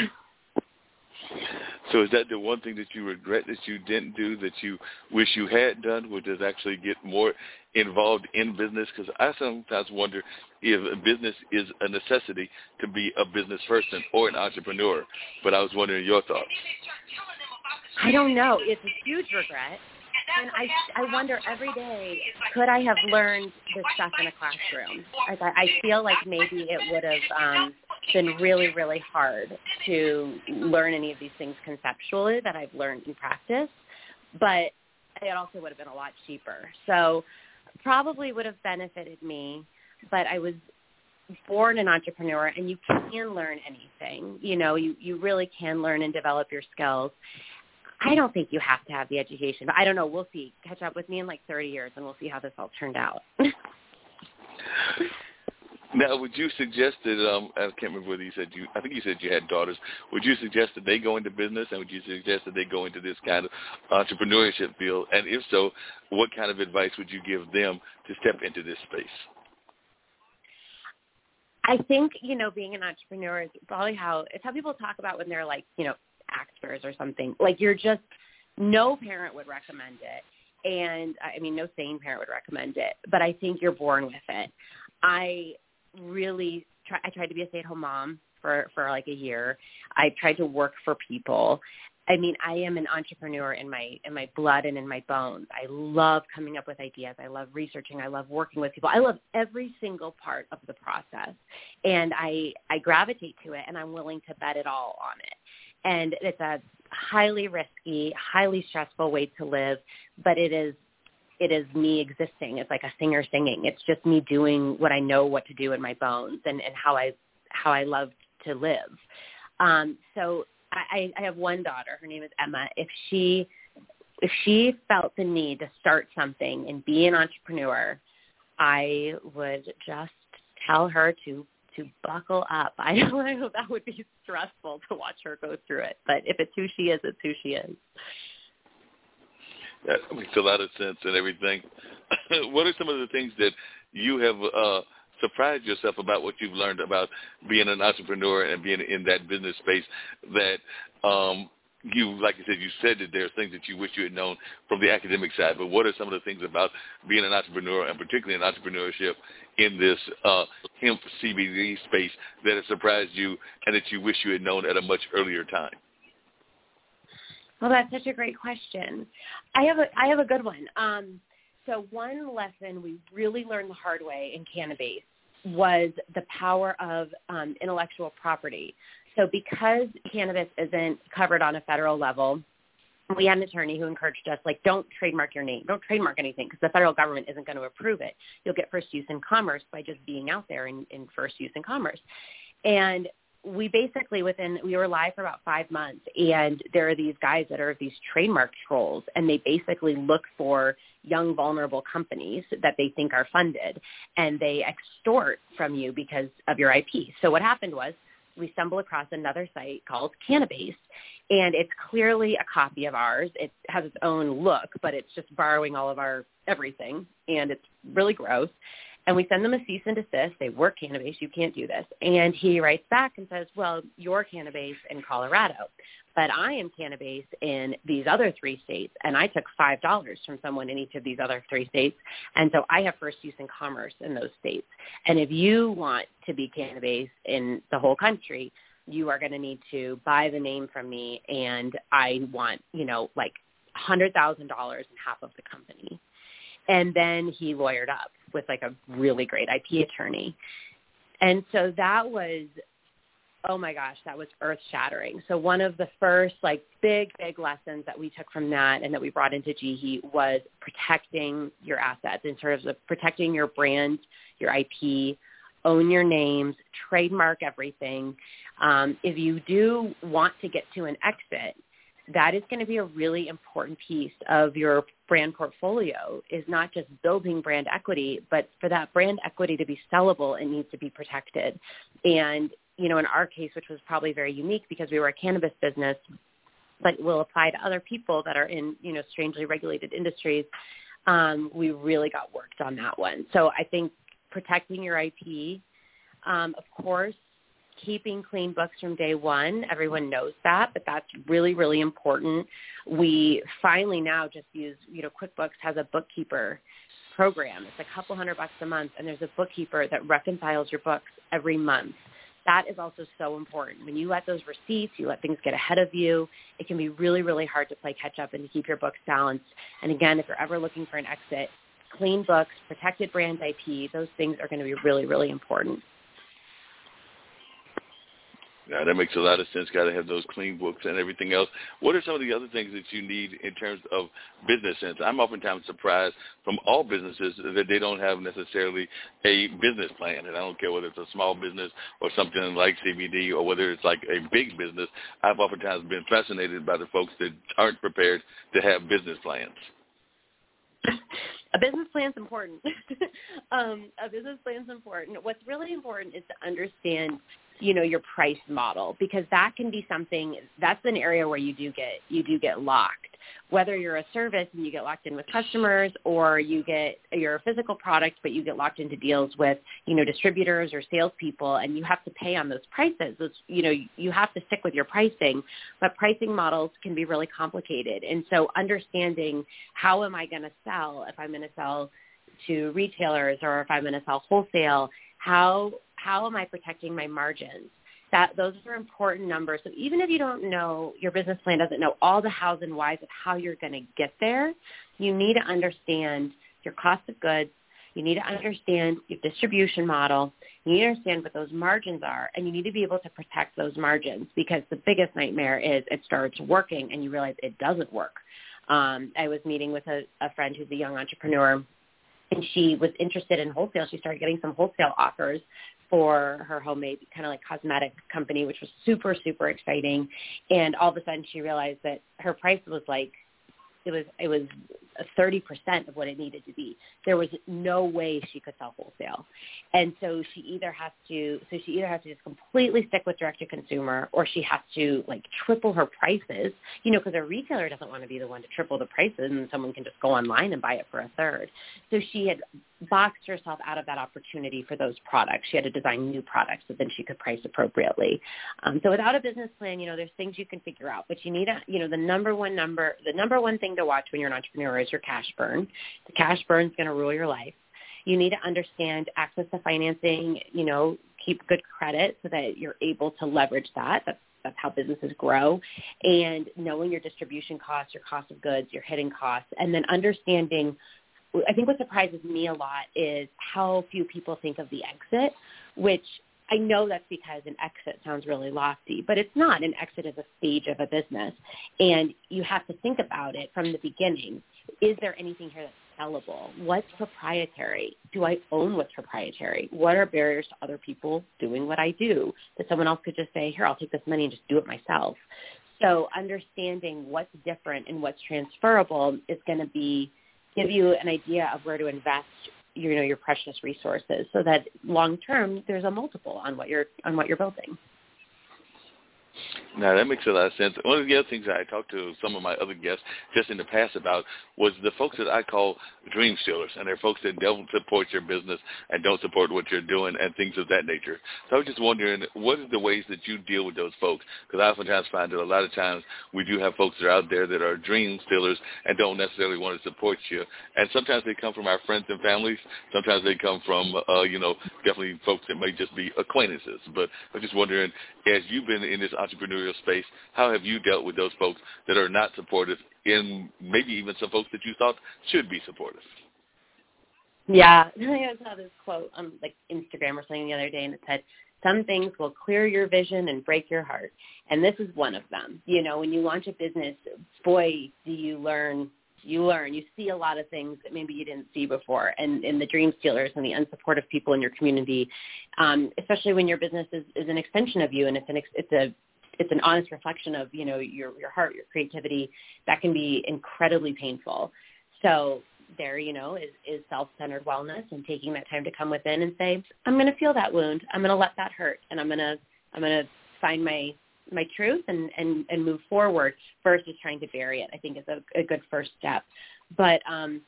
So is that the one thing that you regret that you didn't do that you wish you had done, which is actually get more involved in business? Because I sometimes wonder if business is a necessity to be a business person or an entrepreneur. But I was wondering your thoughts. I don't know. It's a huge regret. And I, I wonder every day, could I have learned this stuff in a classroom? Like I, I feel like maybe it would have um, been really, really hard to learn any of these things conceptually that I've learned in practice, but it also would have been a lot cheaper. So probably would have benefited me, but I was born an entrepreneur, and you can learn anything. You know, you, you really can learn and develop your skills. I don't think you have to have the education, but I don't know. We'll see. Catch up with me in like thirty years, and we'll see how this all turned out. Now, would you suggest that, um, I can't remember whether you said you, I think you said you had daughters. Would you suggest that they go into business, and would you suggest that they go into this kind of entrepreneurship field? And if so, what kind of advice would you give them to step into this space? I think, you know, being an entrepreneur is probably how, it's how people talk about when they're like, you know, actors or something. Like, you're just, no parent would recommend it. And, I mean, no sane parent would recommend it. But I think you're born with it. I really try, I tried to be a stay-at-home mom for, for like a year. I tried to work for people. I mean, I am an entrepreneur in my in my blood and in my bones. I love coming up with ideas. I love researching. I love working with people. I love every single part of the process. And I, I gravitate to it, and I'm willing to bet it all on it. And it's a highly risky, highly stressful way to live, but it is it is me existing. It's like a singer singing. It's just me doing what I know what to do in my bones and, and how I how I love to live. Um, so I, I have one daughter. Her name is Emma. If she if she felt the need to start something and be an entrepreneur, I would just tell her to to buckle up. I know, I know that would be stressful to watch her go through it, but if it's who she is, it's who she is. That makes a lot of sense and everything. What are some of the things that you have uh, surprised yourself about what you've learned about being an entrepreneur and being in that business space that um, you, like you said, you said that there are things that you wish you had known from the academic side, but what are some of the things about being an entrepreneur and particularly in entrepreneurship in this uh, hemp C B D space that have surprised you and that you wish you had known at a much earlier time? Well, that's such a great question. I have a I have a good one. Um, so one lesson we really learned the hard way in cannabis was the power of um, intellectual property. So because cannabis isn't covered on a federal level, we had an attorney who encouraged us, like, don't trademark your name. Don't trademark anything because the federal government isn't going to approve it. You'll get first use in commerce by just being out there in, in first use in commerce. And we basically within, we were live for about five months, and there are these guys that are these trademark trolls, and they basically look for young, vulnerable companies that they think are funded, and they extort from you because of your I P. So what happened was we stumbled across another site called Cannabase, and it's clearly a copy of ours. It has its own look, but it's just borrowing all of our everything, and it's really gross. And we send them a cease and desist. They work Cannabase. You can't do this. And he writes back and says, well, you're Cannabase in Colorado, but I am Cannabase in these other three states. And I took five dollars from someone in each of these other three states. And so I have first use in commerce in those states. And if you want to be Cannabase in the whole country, you are going to need to buy the name from me. And I want, you know, like one hundred thousand dollars in half of the company. And then he lawyered up with like a really great I P attorney. And so that was, oh my gosh, that was earth shattering. So one of the first like big, big lessons that we took from that and that we brought into G H E was protecting your assets in terms of protecting your brand, your I P, own your names, trademark everything. Um, if you do want to get to an exit, that is going to be a really important piece of your brand portfolio, is not just building brand equity, but for that brand equity to be sellable, it needs to be protected. And, you know, in our case, which was probably very unique because we were a cannabis business, but will apply to other people that are in, you know, strangely regulated industries, um, we really got worked on that one. So I think protecting your I P, um, of course, keeping clean books from day one. Everyone knows that, but that's really, really important. We finally now just use, you know, QuickBooks has a bookkeeper program. It's a couple hundred bucks a month, and there's a bookkeeper that reconciles your books every month. That is also so important. When you let those receipts, you let things get ahead of you, it can be really, really hard to play catch up and to keep your books balanced. And again, if you're ever looking for an exit, clean books, protected brand I P, those things are going to be really, really important. Yeah, that makes a lot of sense. Got to have those clean books and everything else. What are some of the other things that you need in terms of business sense? I'm oftentimes surprised from all businesses that they don't have necessarily a business plan. And I don't care whether it's a small business or something like C B D or whether it's like a big business. I've oftentimes been fascinated by the folks that aren't prepared to have business plans. a business plan's important. um, a business plan's important. What's really important is to understand, you know, your price model, because that can be something, that's an area where you do get, you do get locked. Whether you're a service and you get locked in with customers, or you get, you're a physical product, but you get locked into deals with, you know, distributors or salespeople, and you have to pay on those prices. Those, you know, you have to stick with your pricing, but pricing models can be really complicated. And so understanding how am I going to sell, if I'm going to sell to retailers or if I'm going to sell wholesale, how, how am I protecting my margins? That those are important numbers. So even if you don't know, your business plan doesn't know all the hows and whys of how you're going to get there, you need to understand your cost of goods. You need to understand your distribution model. You need to understand what those margins are, and you need to be able to protect those margins, because the biggest nightmare is it starts working and you realize it doesn't work. Um, I was meeting with a, a friend who's a young entrepreneur, and she was interested in wholesale. She started getting some wholesale offers for her homemade kind of like cosmetic company, which was super, super exciting. And all of a sudden she realized that her price was like, it was, it was thirty percent of what it needed to be. There was no way she could sell wholesale. And so she either has to, so she either has to just completely stick with direct to consumer, or she has to like triple her prices, you know, because a retailer doesn't want to be the one to triple the prices and someone can just go online and buy it for a third. So she had boxed herself out of that opportunity for those products. She had to design new products so then she could price appropriately. Um, so without a business plan, you know, there's things you can figure out, but you need a, you know, the number one number, the number one thing to watch when you're an entrepreneur is your cash burn. The cash burn is going to rule your life. You need to understand access to financing, you know, keep good credit so that you're able to leverage that. That's, that's how businesses grow. And knowing your distribution costs, your cost of goods, your hidden costs, and then understanding, I think what surprises me a lot is how few people think of the exit, which I know that's because an exit sounds really lofty, but it's not. An exit is a stage of a business, and you have to think about it from the beginning. Is there anything here that's sellable? What's proprietary? Do I own what's proprietary? What are barriers to other people doing what I do? That someone else could just say, here, I'll take this money and just do it myself. So understanding what's different and what's transferable is going to be give you an idea of where to invest your, you know, your precious resources, so that long term there's a multiple on what you're on what you're building. Now, that makes a lot of sense. One of the other things I talked to some of my other guests just in the past about was the folks that I call dream stealers, and they're folks that don't support your business and don't support what you're doing and things of that nature. So I was just wondering, what are the ways that you deal with those folks? Because I oftentimes find that a lot of times we do have folks that are out there that are dream stealers and don't necessarily want to support you. And sometimes they come from our friends and families. Sometimes they come from, uh, you know, definitely folks that may just be acquaintances. But I'm just wondering, as you've been in this entrepreneurial space, how have you dealt with those folks that are not supportive, in maybe even some folks that you thought should be supportive? Yeah, I saw this quote on like Instagram or something the other day, and it said, some things will clear your vision and break your heart. And this is one of them. You know, when you launch a business, boy, do you learn, you learn, you see a lot of things that maybe you didn't see before. And, and the dream stealers and the unsupportive people in your community, um, especially when your business is, is an extension of you, and it's an, it's a, it's an honest reflection of, you know, your, your heart, your creativity, that can be incredibly painful. So there, you know, is, is self-centered wellness and taking that time to come within and say, I'm going to feel that wound. I'm going to let that hurt. And I'm going to, I'm going to find my, my truth and, and, and move forward versus trying to bury it, I think is a, a good first step. But um,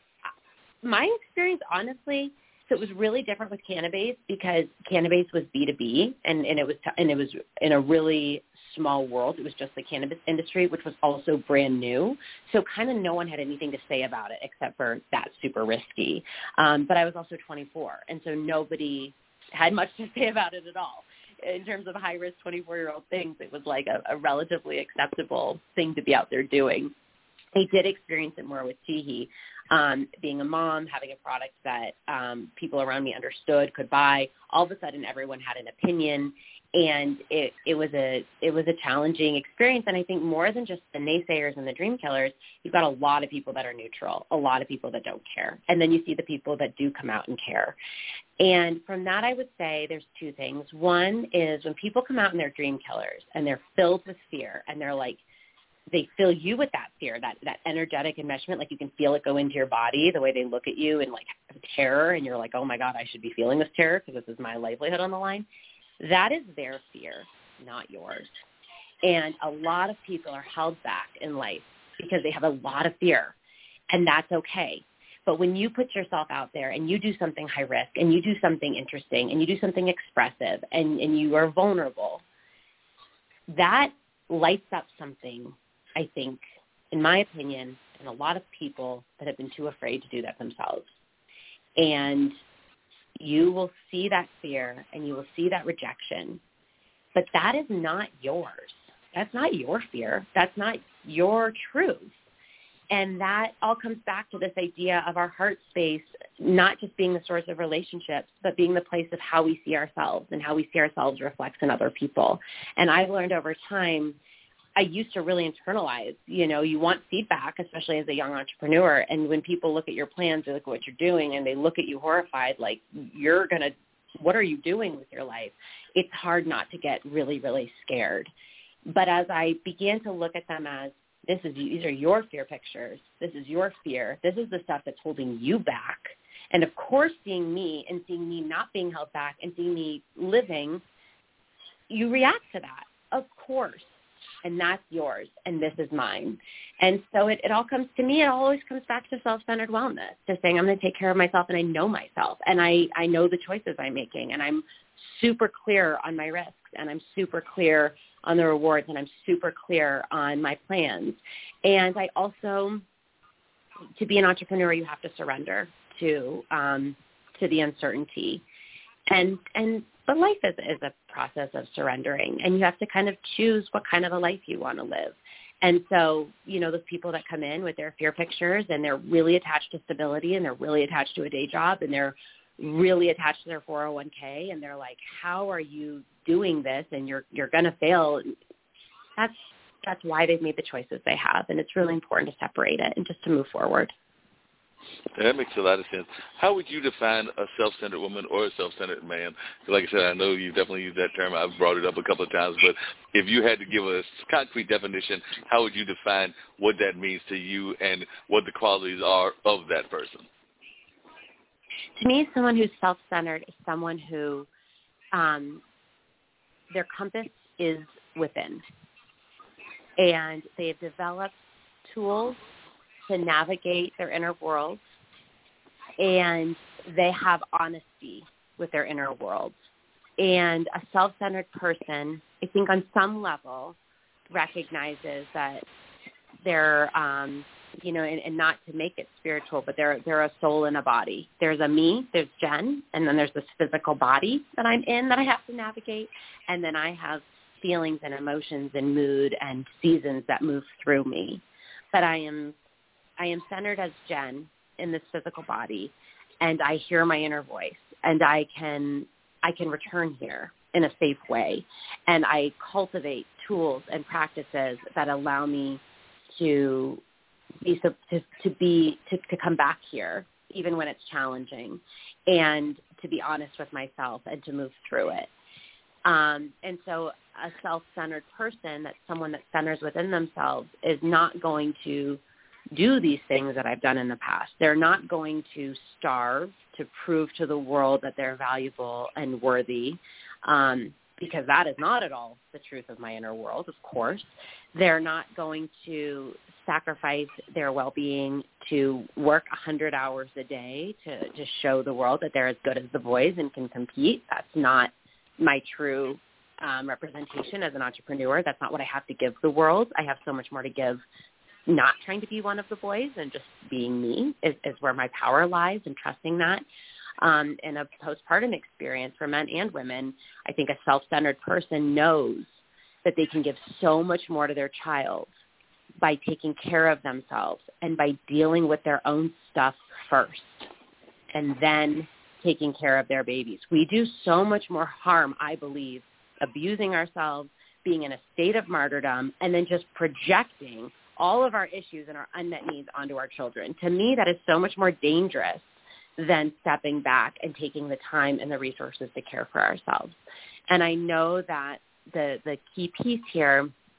my experience, honestly, so it was really different with Canabase because Canabase was B two B and, and it was t- and it was in a really small world. It was just the cannabis industry, which was also brand new. So kind of no one had anything to say about it except for that's super risky. Um, but I was also twenty-four, and so nobody had much to say about it at all. In terms of high-risk twenty-four-year-old things, it was like a, a relatively acceptable thing to be out there doing. I did experience it more with Teehee, um, being a mom, having a product that um, people around me understood, could buy. All of a sudden, everyone had an opinion, and it, it was a it was a challenging experience. And I think more than just the naysayers and the dream killers, you've got a lot of people that are neutral, a lot of people that don't care, and then you see the people that do come out and care. And from that, I would say there's two things. One is when people come out and they're dream killers and they're filled with fear and they're like, they fill you with that fear, that, that energetic enmeshment, like you can feel it go into your body, the way they look at you and like terror, and you're like, oh my God, I should be feeling this terror because this is my livelihood on the line. That is their fear, not yours. And a lot of people are held back in life because they have a lot of fear, and that's okay. But when you put yourself out there and you do something high risk and you do something interesting and you do something expressive and, and you are vulnerable, that lights up something, I think, in my opinion, in a lot of people that have been too afraid to do that themselves. And you will see that fear and you will see that rejection, but that is not yours. That's not your fear. That's not your truth. And that all comes back to this idea of our heart space not just being the source of relationships, but being the place of how we see ourselves, and how we see ourselves reflects in other people. And I've learned over time, I used to really internalize, you know, you want feedback, especially as a young entrepreneur. And when people look at your plans, they look at what you're doing, and they look at you horrified, like, you're going to, what are you doing with your life? It's hard not to get really, really scared. But as I began to look at them as, This is these are your fear pictures. This is your fear. This is the stuff that's holding you back. And of course, seeing me and seeing me not being held back and seeing me living, you react to that, of course. And that's yours, and this is mine. And so it, it all comes to me. It always comes back to self-centered wellness, to saying I'm going to take care of myself, and I know myself, and I, I know the choices I'm making, and I'm super clear on my risks, and I'm super clear on the rewards, and I'm super clear on my plans. And I also, to be an entrepreneur, you have to surrender to um, to the uncertainty. And and but life is, is a process of surrendering, and you have to kind of choose what kind of a life you want to live. And so, you know, those people that come in with their fear pictures and they're really attached to stability and they're really attached to a day job and they're really attached to their four oh one k, and they're like, how are you doing this? And you're you're going to fail. That's that's why they've made the choices they have, and it's really important to separate it and just to move forward. That makes a lot of sense. How would you define a self-centered woman or a self-centered man? Like I said, I know you definitely use that term. I've brought it up a couple of times. But if you had to give a concrete definition, how would you define what that means to you and what the qualities are of that person? To me, someone who's self-centered is someone who um, their compass is within. And they've developed tools to navigate their inner world, and they have honesty with their inner world. And a self-centered person, I think on some level, recognizes that they're, um, you know, and, and not to make it spiritual, but they're they're a soul in a body. There's a me, there's Jen, and then there's this physical body that I'm in that I have to navigate, and then I have feelings and emotions and mood and seasons that move through me. But I am I am centered as Jen in this physical body, and I hear my inner voice, and I can I can return here in a safe way, and I cultivate tools and practices that allow me to be to, to be to, to come back here even when it's challenging, and to be honest with myself and to move through it. Um, and so a self-centered person, that's someone that centers within themselves, is not going to do these things that I've done in the past. They're not going to starve to prove to the world that they're valuable and worthy, um, because that is not at all the truth of my inner world, of course. They're not going to sacrifice their well-being to work one hundred hours a day to, to show the world that they're as good as the boys and can compete. That's not my true um, representation as an entrepreneur. That's not what I have to give the world. I have so much more to give. Not trying to be one of the boys and just being me is, is where my power lies, and trusting that. Um, in a postpartum experience for men and women, I think a self-centered person knows that they can give so much more to their child by taking care of themselves and by dealing with their own stuff first and then taking care of their babies. We do so much more harm, I believe, abusing ourselves, being in a state of martyrdom, and then just projecting all of our issues and our unmet needs onto our children. To me, that is so much more dangerous than stepping back and taking the time and the resources to care for ourselves. And I know that the, the key piece here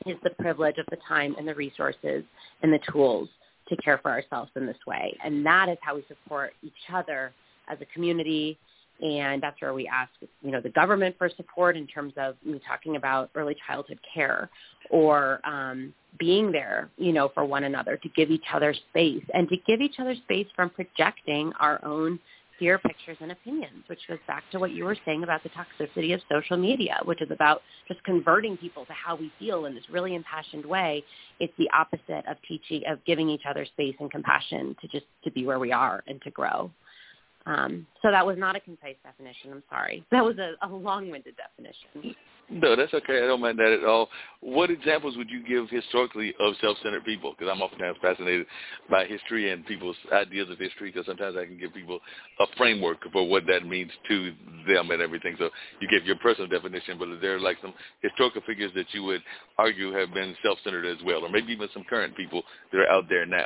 is the privilege of the time and the resources and the tools to care for ourselves in this way. And that is how we support each other as a community. And that's where we ask, you know, the government for support in terms of me talking about early childhood care or um, being there, you know, for one another, to give each other space and to give each other space from projecting our own fear pictures and opinions, which goes back to what you were saying about the toxicity of social media, which is about just converting people to how we feel in this really impassioned way. It's the opposite of teaching, of giving each other space and compassion to just to be where we are and to grow. Um, so that was not a concise definition. I'm sorry. That was a, a long-winded definition. No, that's okay. I don't mind that at all. What examples would you give historically of self-centered people? Because I'm oftentimes fascinated by history and people's ideas of history, because sometimes I can give people a framework for what that means to them and everything. So you give your personal definition, but is there like some historical figures that you would argue have been self-centered as well, or maybe even some current people that are out there now?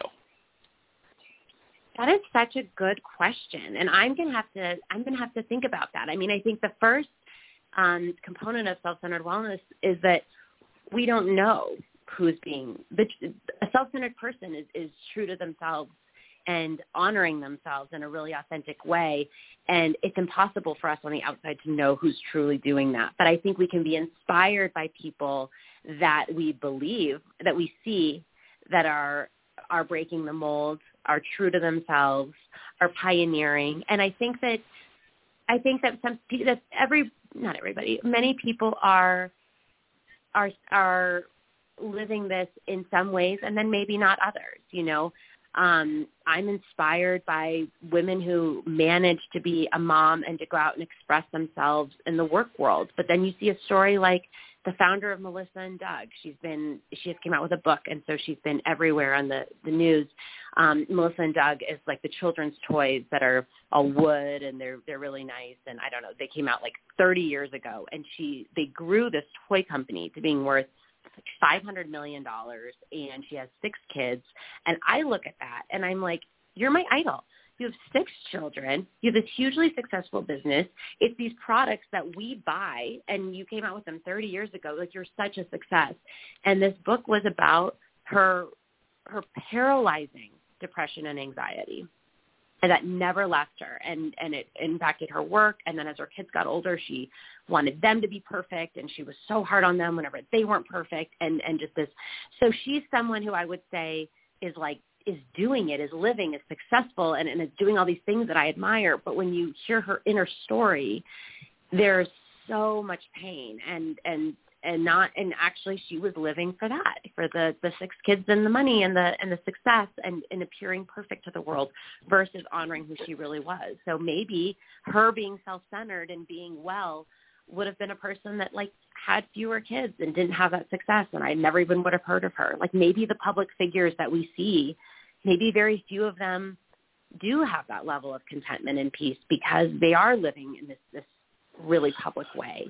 That is such a good question, and I'm gonna have to I'm gonna have to think about that. I mean, I think the first um, component of self-centered wellness is that we don't know who's being the, a self-centered person is, is true to themselves and honoring themselves in a really authentic way, and it's impossible for us on the outside to know who's truly doing that. But I think we can be inspired by people that we believe that we see that are are breaking the mold, are true to themselves, are pioneering. And I think that I think that some that every not everybody, many people are are are living this in some ways, and then maybe not others. You know, um, I'm inspired by women who manage to be a mom and to go out and express themselves in the work world. But then you see a story like the founder of Melissa and Doug. She's been, she just came out with a book, and so she's been everywhere on the, the news. Um, Melissa and Doug is like the children's toys that are all wood, and they're they're really nice. And I don't know, they came out like thirty years ago, and she they grew this toy company to being worth like five hundred million dollars, and she has six kids. And I look at that, and I'm like, you're my idol. You have six children. You have this hugely successful business. It's these products that we buy, and you came out with them thirty years ago. Like, you're such a success. And this book was about her her paralyzing depression and anxiety, and that never left her. And, and it impacted her work. And then as her kids got older, she wanted them to be perfect, and she was so hard on them whenever they weren't perfect. And, and just this. So she's someone who I would say is like, is doing it, is living, is successful, and, and is doing all these things that I admire. But when you hear her inner story, there's so much pain and, and, and not, and actually she was living for that, for the, the six kids and the money and the, and the success and, and appearing perfect to the world versus honoring who she really was. So maybe her being self-centered and being well would have been a person that like had fewer kids and didn't have that success, and I never even would have heard of her. Like, maybe the public figures that we see, maybe very few of them do have that level of contentment and peace because they are living in this, this really public way.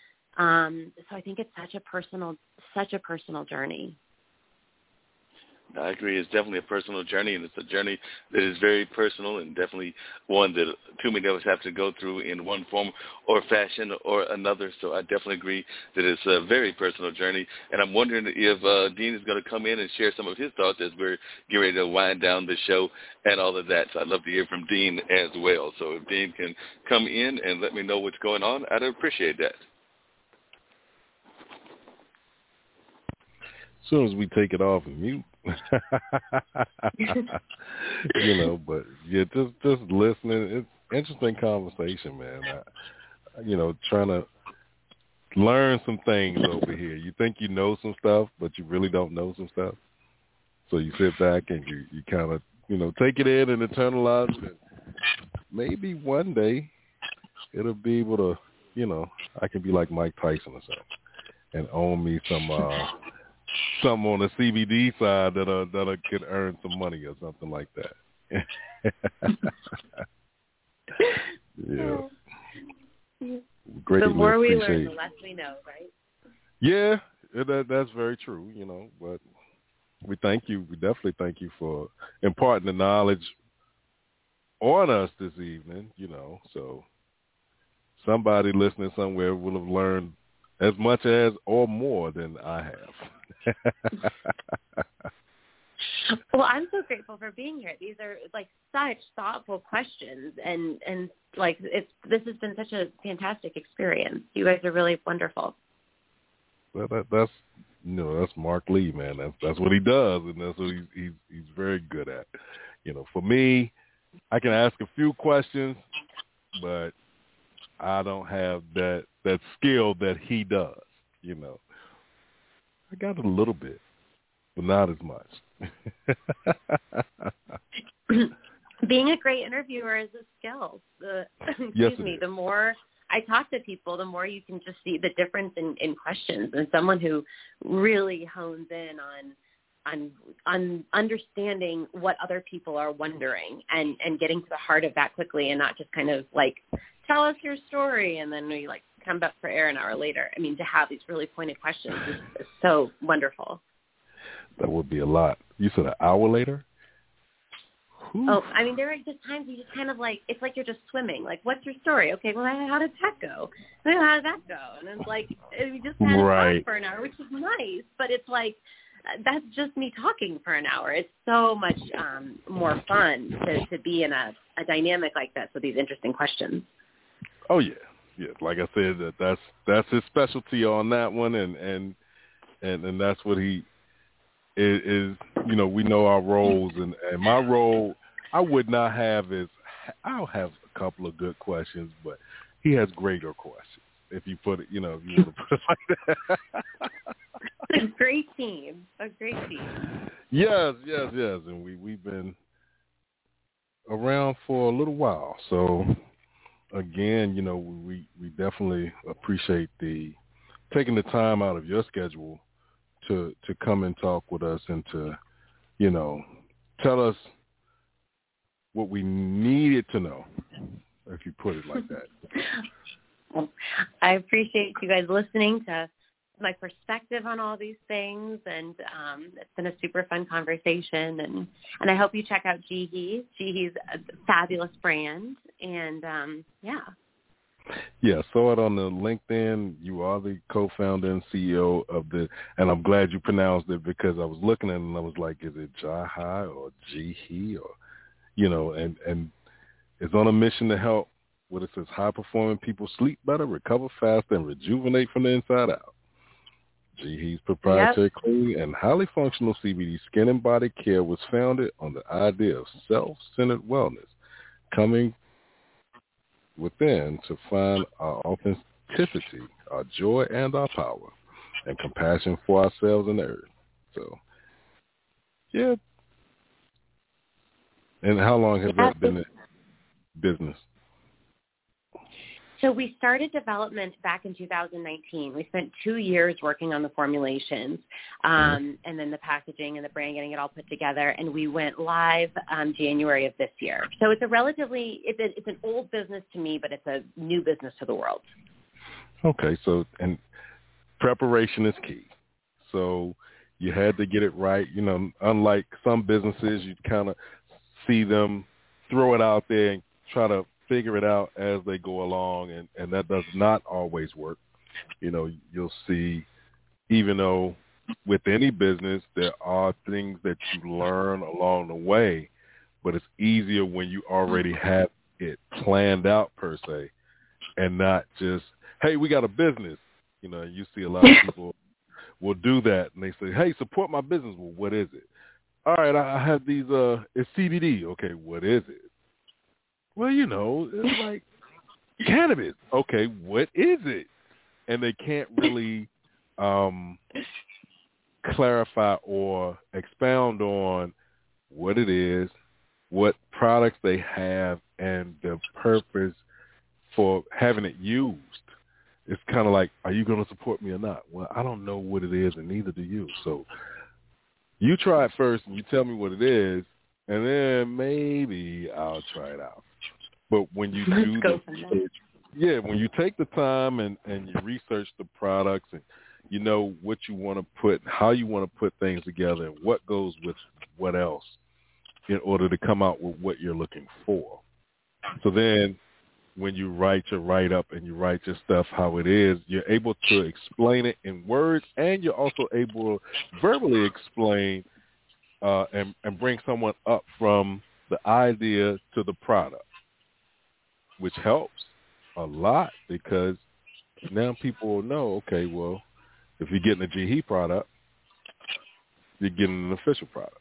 Um, so I think it's such a personal, such a personal journey. I agree. It's definitely a personal journey, and it's a journey that is very personal and definitely one that too many of us have to go through in one form or fashion or another. So I definitely agree that it's a very personal journey. And I'm wondering if uh, Dean is going to come in and share some of his thoughts as we're getting ready to wind down the show and all of that. So I'd love to hear from Dean as well. So if Dean can come in and let me know what's going on, I'd appreciate that. As soon as we take it off of mute. You know, but yeah, just just listening. It's interesting conversation, man. I, you know, trying to learn some things over here. You think you know some stuff, but you really don't know some stuff. So you sit back and you, you kind of, you know, take it in and internalize it. Maybe one day it'll be able to, you know, I can be like Mike Tyson or something and own me some uh something on the C B D side that uh, that uh, could earn some money or something like that. Yeah. Greatly the more we appreciate. learn, the less we know, right? Yeah, that, that's very true, you know, but we thank you. We definitely thank you for imparting the knowledge on us this evening, you know, so somebody listening somewhere will have learned as much as or more than I have. Well, I'm so grateful for being here. These are like such thoughtful questions, and and like it's this has been such a fantastic experience. You guys are really wonderful. Well, that, that's you know that's Mark Lee, man. That's that's what he does, and that's what he's he's he's very good at. You know, for me, I can ask a few questions, but I don't have that that skill that he does. You know, I got a little bit, but not as much. Being a great interviewer is a skill. The, excuse yes, me. is. The more I talk to people, the more you can just see the difference in, in questions. And someone who really hones in on on on understanding what other people are wondering and, and getting to the heart of that quickly, and not just kind of like tell us your story and then we like come back for air an hour later. I mean, to have these really pointed questions is, is so wonderful. That would be a lot. You said an hour later? Whew. Oh, I mean, there are just times you just kind of like, it's like you're just swimming. Like, what's your story? Okay, well, how did that go? Well, how did that go? And it's like, we just kind of right. talk for an hour, which is nice, but it's like, that's just me talking for an hour. It's so much um, more fun to, to be in a, a dynamic like that with these interesting questions. Oh, yeah. Yeah, like I said, that that's that's his specialty on that one, and and, and, and that's what he is, is, you know, we know our roles, and, and my role, I would not have as, I'll have a couple of good questions, but he has greater questions, if you put it, you know, if you want to put it like that. A great team, a great team. Yes, yes, yes, and we, we've been around for a little while, so again, you know, we, we definitely appreciate the taking the time out of your schedule to to come and talk with us and to, you know, tell us what we needed to know, if you put it like that. Well, I appreciate you guys listening to my perspective on all these things, and um, it's been a super fun conversation, and, and I hope you check out Jihi. Jihi's a fabulous brand, and um, yeah. Yeah, saw it on the LinkedIn. You are the co-founder and C E O of the, and I'm glad you pronounced it, because I was looking at it and I was like, is it Jihi or Jihi, or, you know, and, and it's on a mission to help, what it says, high-performing people sleep better, recover faster, and rejuvenate from the inside out. Jihi's proprietary Yep. clean and highly functional C B D skin and body care was founded on the idea of self-centered wellness, coming within to find our authenticity, our joy, and our power, and compassion for ourselves and the earth. So, yeah. And how long has Yeah. that been in business? So we started development back in two thousand nineteen. We spent two years working on the formulations, um, mm-hmm. and then the packaging and the brand, getting it all put together, and we went live um, January of this year. So it's a relatively, it's, a, it's an old business to me, but it's a new business to the world. Okay, so, and preparation is key. So you had to get it right. You know, unlike some businesses, you kind of see them throw it out there and try to figure it out as they go along, and, and that does not always work. You know, you'll see, even though with any business there are things that you learn along the way, but it's easier when you already have it planned out per se, and not just, hey, we got a business. You know, you see a lot of people will do that, and they say, hey, support my business. Well, what is it? All right, I have these, uh, it's C B D. Okay, what is it? Well, you know, it's like cannabis. Okay, what is it? And they can't really um, clarify or expound on what it is, what products they have, and the purpose for having it used. It's kind of like, are you going to support me or not? Well, I don't know what it is, and neither do you. So you try it first, and you tell me what it is, and then maybe I'll try it out. But when you Let's do go the research, yeah, when you take the time and, and you research the products, and you know what you want to put, how you want to put things together, and what goes with what else in order to come out with what you're looking for. So then when you write your write-up and you write your stuff how it is, you're able to explain it in words, and you're also able to verbally explain uh, and, and bring someone up from the idea to the product, which helps a lot because now people will know, okay, well, if you're getting a G E product, you're getting an official product.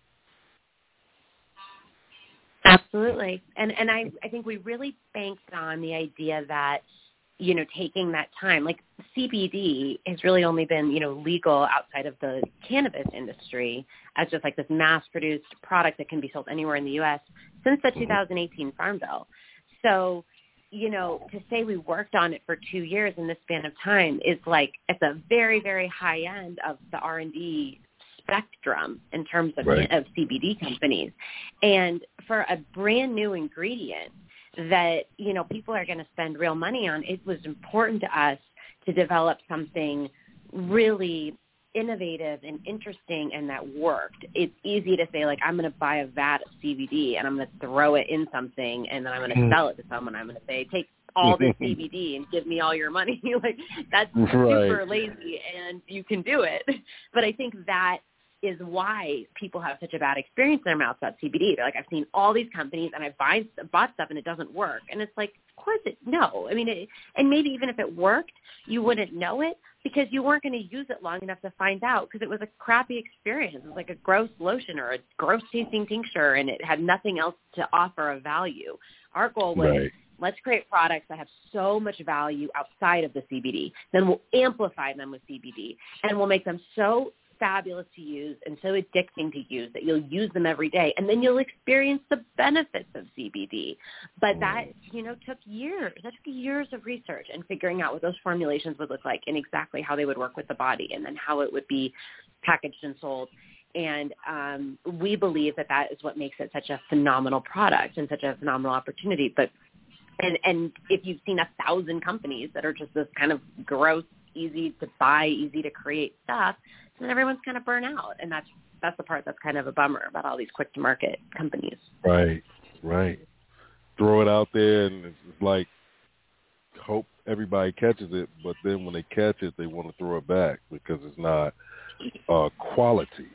Absolutely. And and I, I think we really banked on the idea that, you know, taking that time, like C B D has really only been, you know, legal outside of the cannabis industry as just like this mass-produced product that can be sold anywhere in the U S since the two thousand eighteen Farm Bill. So, you know, to say we worked on it for two years in this span of time is like at the very, very high end of the R and D spectrum in terms of, right. of C B D companies. And for a brand new ingredient that, you know, people are going to spend real money on, it was important to us to develop something really innovative and interesting and that worked. It's easy to say, like, I'm going to buy a vat of C B D and I'm going to throw it in something and then I'm going to sell it to someone. I'm going to say, take all this C B D and give me all your money. Like, that's right. super lazy and you can do it. But I think that is why people have such a bad experience in their mouths about C B D. They're like, I've seen all these companies and I've buy, bought stuff and it doesn't work. And it's like, of course it, no. I mean, it, and maybe even if it worked, you wouldn't know it because you weren't going to use it long enough to find out because it was a crappy experience. It was like a gross lotion or a gross tasting tincture and it had nothing else to offer of value. Our goal was, right. let's create products that have so much value outside of the C B D. Then we'll amplify them with C B D and we'll make them so fabulous to use and so addicting to use that you'll use them every day and then you'll experience the benefits of C B D. But that, you know, took years. That took years of research and figuring out what those formulations would look like and exactly how they would work with the body and then how it would be packaged and sold. And um, we believe that that is what makes it such a phenomenal product and such a phenomenal opportunity. But and, and if you've seen a thousand companies that are just this kind of gross, easy to buy, easy to create stuff, then everyone's kind of burnt out. And that's that's the part that's kind of a bummer about all these quick-to-market companies. Right, right. Throw it out there, and it's like hope everybody catches it, but then when they catch it, they want to throw it back because it's not uh, quality.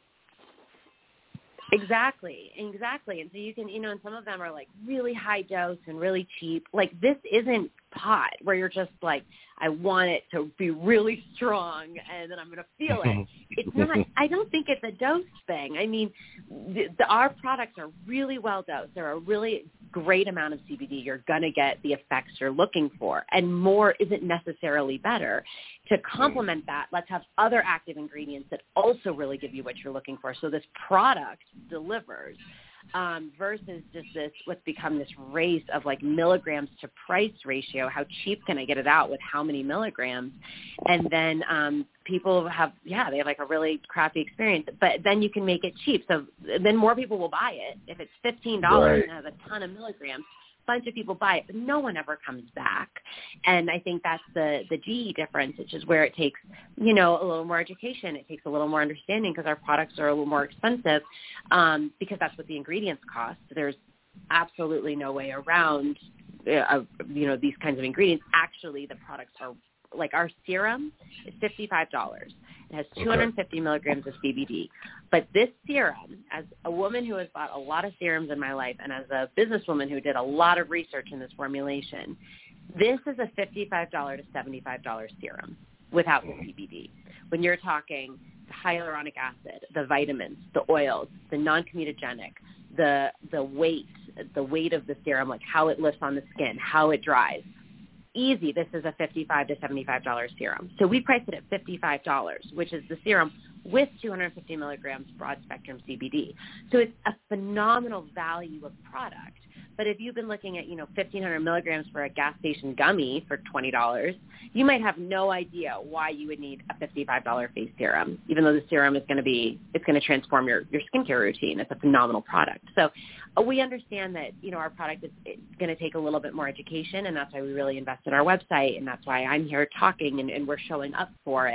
Exactly, exactly. And so you can, you know, and some of them are like really high dose and really cheap. Like this isn't pot where you're just like, I want it to be really strong and then I'm going to feel it. It's not, I don't think it's a dose thing. I mean, the, the, our products are really well dosed. They're a really great amount of C B D. You're going to get the effects you're looking for. And more isn't necessarily better. To complement that, let's have other active ingredients that also really give you what you're looking for. So this product delivers. Um, versus just this, what's become this race of like milligrams to price ratio. How cheap can I get it out with how many milligrams? And then um, people have, yeah, they have like a really crappy experience, but then you can make it cheap. So then more people will buy it. If it's fifteen dollars right. and has a ton of milligrams, a bunch of people buy it, but no one ever comes back. And I think that's the, the G E difference, which is where it takes, you know, a little more education. It takes a little more understanding because our products are a little more expensive um, because that's what the ingredients cost. There's absolutely no way around, uh, you know, these kinds of ingredients. Actually, the products are, like our serum is fifty-five dollars. It has two hundred fifty okay. milligrams of C B D. But this serum, as a woman who has bought a lot of serums in my life and as a businesswoman who did a lot of research in this formulation, this is a fifty-five dollars to seventy-five dollars serum without the C B D. When you're talking the hyaluronic acid, the vitamins, the oils, the non-comedogenic, the the weight, the weight of the serum, like how it lifts on the skin, how it dries, easy, this is a fifty-five to seventy-five dollars serum. So we priced it at fifty-five dollars, which is the serum with two hundred fifty milligrams broad-spectrum C B D. So it's a phenomenal value of product. But if you've been looking at, you know, fifteen hundred milligrams for a gas station gummy for twenty dollars, you might have no idea why you would need a fifty-five dollars face serum, even though the serum is going to be, it's going to transform your, your skincare routine. It's a phenomenal product. So uh, we understand that, you know, our product is going to take a little bit more education, and that's why we really invest in our website, and that's why I'm here talking and, and we're showing up for it.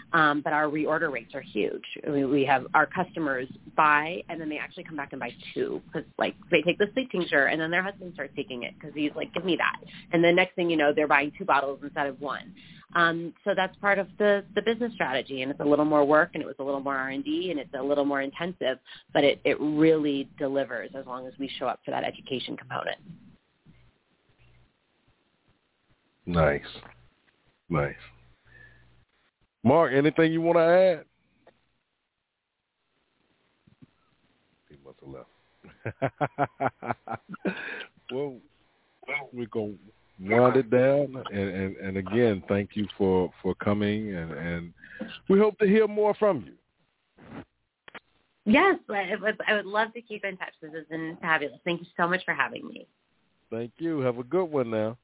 Um, but our reorder rates are huge. We, we have our customers buy, and then they actually come back and buy two because, like, they take the sleep tincture, and then their husband starts taking it because he's like, give me that. And the next thing you know, they're buying two bottles instead of one. Um, so that's part of the, the business strategy, and it's a little more work, and it was a little more R and D, and it's a little more intensive, but it, it really delivers as long as we show up for that education component. Nice. Nice. Mark, anything you want to add? He must have left. well, we're going to wind it down. And, and, and again, thank you for, for coming. And, and we hope to hear more from you. Yes, I would, I would love to keep in touch. This has been fabulous. Thank you so much for having me. Thank you. Have a good one now.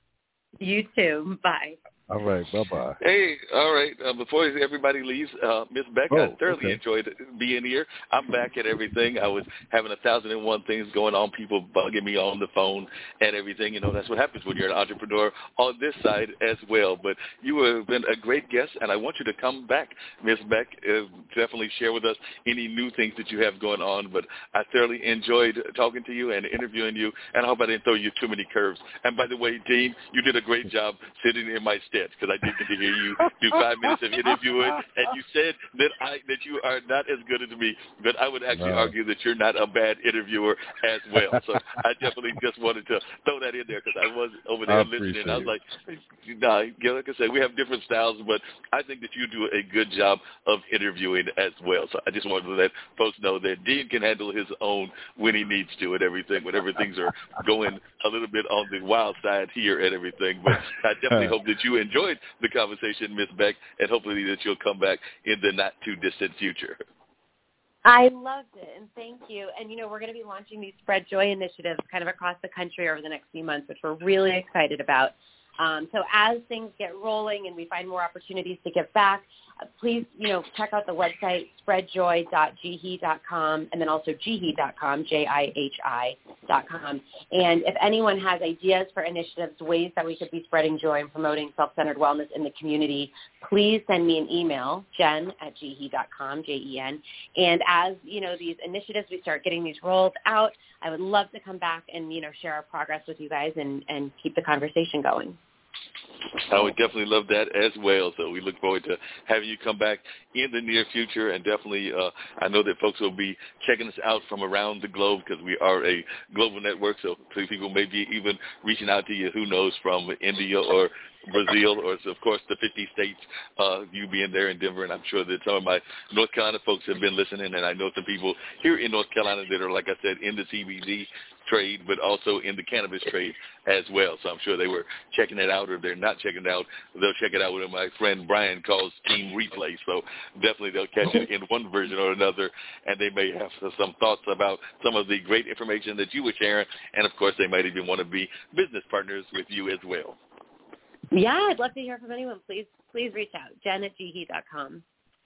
You too. Bye. All right. Bye-bye. Hey, all right. Uh, before everybody leaves, uh, Miss Beck, oh, I thoroughly okay. enjoyed being here. I'm back at everything. I was having a thousand and one things going on, people bugging me on the phone and everything. You know, that's what happens when you're an entrepreneur on this side as well. But you have been a great guest, and I want you to come back, Miss Beck. Uh, definitely share with us any new things that you have going on. But I thoroughly enjoyed talking to you and interviewing you, and I hope I didn't throw you too many curves. And by the way, Dean, you did a great job sitting in my stead, because I did get to hear you do five minutes of interviewing, and you said that I that you are not as good as me, but I would actually no. argue that you're not a bad interviewer as well. So I definitely just wanted to throw that in there, because I was over there I listening. I was like, nah, like I said, we have different styles, but I think that you do a good job of interviewing as well. So I just wanted to let folks know that Dean can handle his own when he needs to and everything, whenever things are going a little bit on the wild side here and everything. But I definitely hope that you enjoyed the conversation, Miss Beck, and hopefully that you'll come back in the not-too-distant future. I loved it, and thank you. And, you know, we're going to be launching these Spread Joy initiatives kind of across the country over the next few months, which we're really excited about. Um, so as things get rolling and we find more opportunities to give back, uh, please, you know, check out the website, spread joy dot g h i dot com, and then also g h i dot com, J I H I dot com. And if anyone has ideas for initiatives, ways that we could be spreading joy and promoting self-centered wellness in the community, please send me an email, jen at g h i dot com, J E N. And as, you know, these initiatives, we start getting these rolled out, I would love to come back and, you know, share our progress with you guys and, and keep the conversation going. I would definitely love that as well. So we look forward to having you come back in the near future. And definitely, uh, I know that folks will be checking us out from around the globe, because we are a global network. So people may be even reaching out to you, who knows, from India or Brazil, or, of course, the fifty states, uh, you being there in Denver. And I'm sure that some of my North Carolina folks have been listening. And I know some people here in North Carolina that are, like I said, in the C B D trade, but also in the cannabis trade as well. So I'm sure they were checking it out, or if they're not checking it out, they'll check it out with my friend Brian calls Team Replay. So definitely they'll catch it in one version or another, and they may have some thoughts about some of the great information that you were sharing. And, of course, they might even want to be business partners with you as well. Yeah, I'd love to hear from anyone. Please, please reach out, jen at g h i dot com.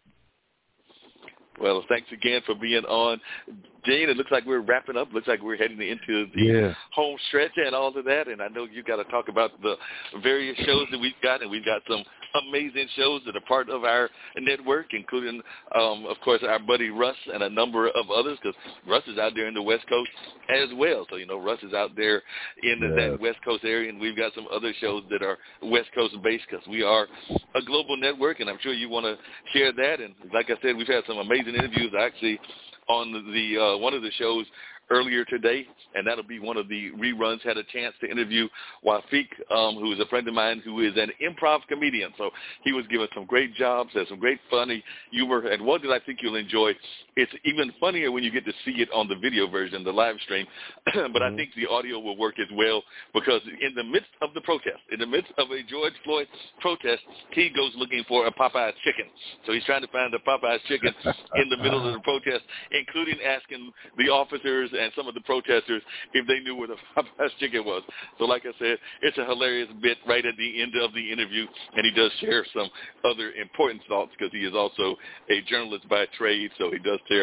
Well, thanks again for being on. Jane, it looks like we're wrapping up. Looks like we're heading into the yeah. home stretch and all of that. And I know you got to talk about the various shows that we've got, and we've got some amazing shows that are part of our network, including, um, of course, our buddy Russ and a number of others, because Russ is out there in the West Coast as well. So, you know, Russ is out there in yes. that West Coast area, and we've got some other shows that are West Coast-based, because we are a global network, and I'm sure you want to share that. And like I said, we've had some amazing interviews actually on the uh, one of the shows earlier today, and that'll be one of the reruns. Had a chance to interview Wafiq, um, who is a friend of mine who is an improv comedian. So he was given some great jobs, has some great funny humor, and one that I think you'll enjoy. It's even funnier when you get to see it on the video version, the live stream, but mm-hmm. I think the audio will work as well, because in the midst of the protest, in the midst of a George Floyd protest, he goes looking for a Popeye's chicken. So he's trying to find a Popeye's chicken in the middle of the protest, including asking the officers and some of the protesters if they knew where the Popeye's chicken was. So like I said, it's a hilarious bit right at the end of the interview, and he does share some other important thoughts, because he is also a journalist by trade, so he does share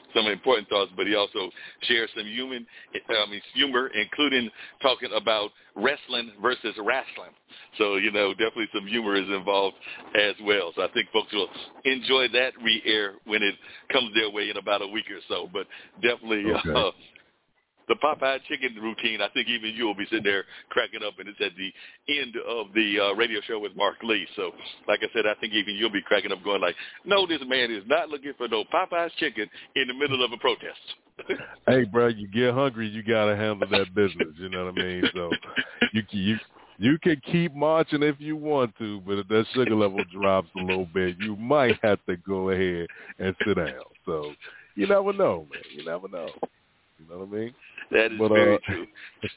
some important thoughts, but he also shares some human, I mean, humor, including talking about wrestling versus wrestling. So, you know, definitely some humor is involved as well. So I think folks will enjoy that re-air when it comes their way in about a week or so. But definitely okay. uh, the Popeye chicken routine, I think even you will be sitting there cracking up, and it's at the end of the uh, radio show with Mark Lee. So, like I said, I think even you'll be cracking up going like, no, this man is not looking for no Popeye's chicken in the middle of a protest. Hey, bro, you get hungry, you got to handle that business, you know what I mean? So you, you, you can keep marching if you want to, but if that sugar level drops a little bit, you might have to go ahead and sit down. So you never know, man. You never know. You know what I mean? That is but, very uh, true.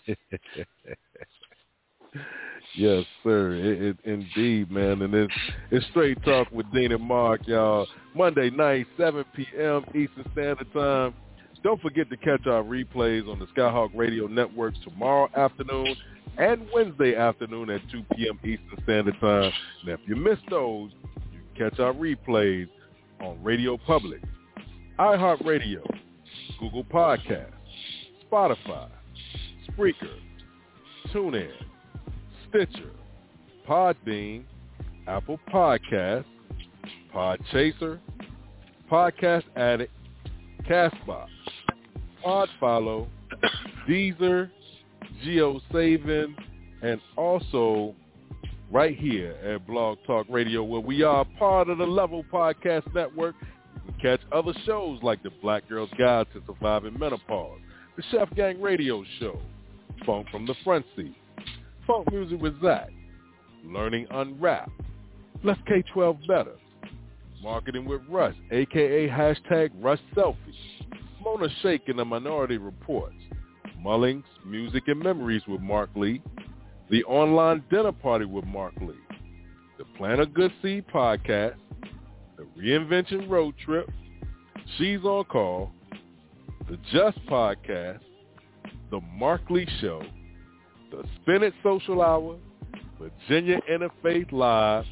Yes, sir. It, it, indeed, man. And it's, it's Straight Talk with Dean and Mark, y'all. Monday night, seven p.m. Eastern Standard Time. Don't forget to catch our replays on the Skyhawk Radio Networks tomorrow afternoon and Wednesday afternoon at two p.m. Eastern Standard Time. Now, if you missed those, you can catch our replays on Radio Public, iHeartRadio, Google Podcasts, Spotify, Spreaker, TuneIn, Stitcher, Podbean, Apple Podcasts, Podchaser, Podcast Addict, Castbox, Podfollow, Deezer, GeoSavin, and also right here at Blog Talk Radio, where we are part of the Level Podcast Network. You can catch other shows like the Black Girl's Guide to Surviving Menopause, the Chef Gang Radio Show, Funk from the Front Seat, Funk Music with Zach, Learning Unwrapped, Let's K twelve Better, Marketing with Russ, a k a hashtag Russ Selfie, Mona Shake and the Minority Reports, Mullings, Music and Memories with Mark Lee, The Online Dinner Party with Mark Lee, the Plant a Good Seed Podcast, the Reinvention Road Trip, She's on Call, the Just Podcast, the Mark Lee Show, the Spin It Social Hour, Virginia Interfaith Live,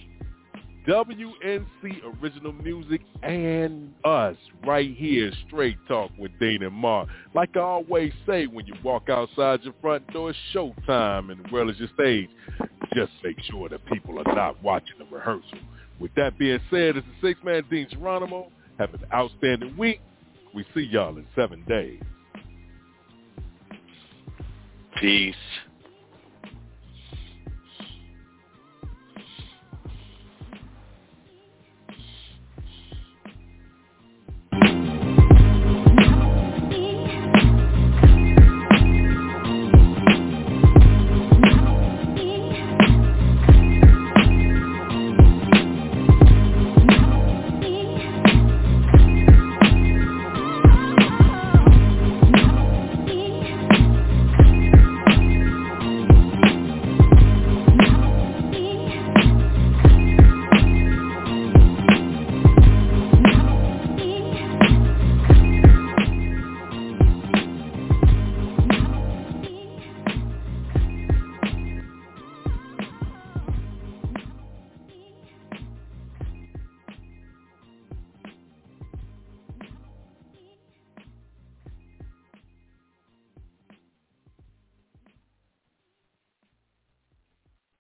W N C Original Music, and us right here, Straight Talk with Dean and Mark. Like I always say, when you walk outside your front door, it's showtime and the world is your stage. Just make sure that people are not watching the rehearsal. With that being said, it's the six-man Dean Geronimo. Have an outstanding week. We see y'all in seven days. Peace.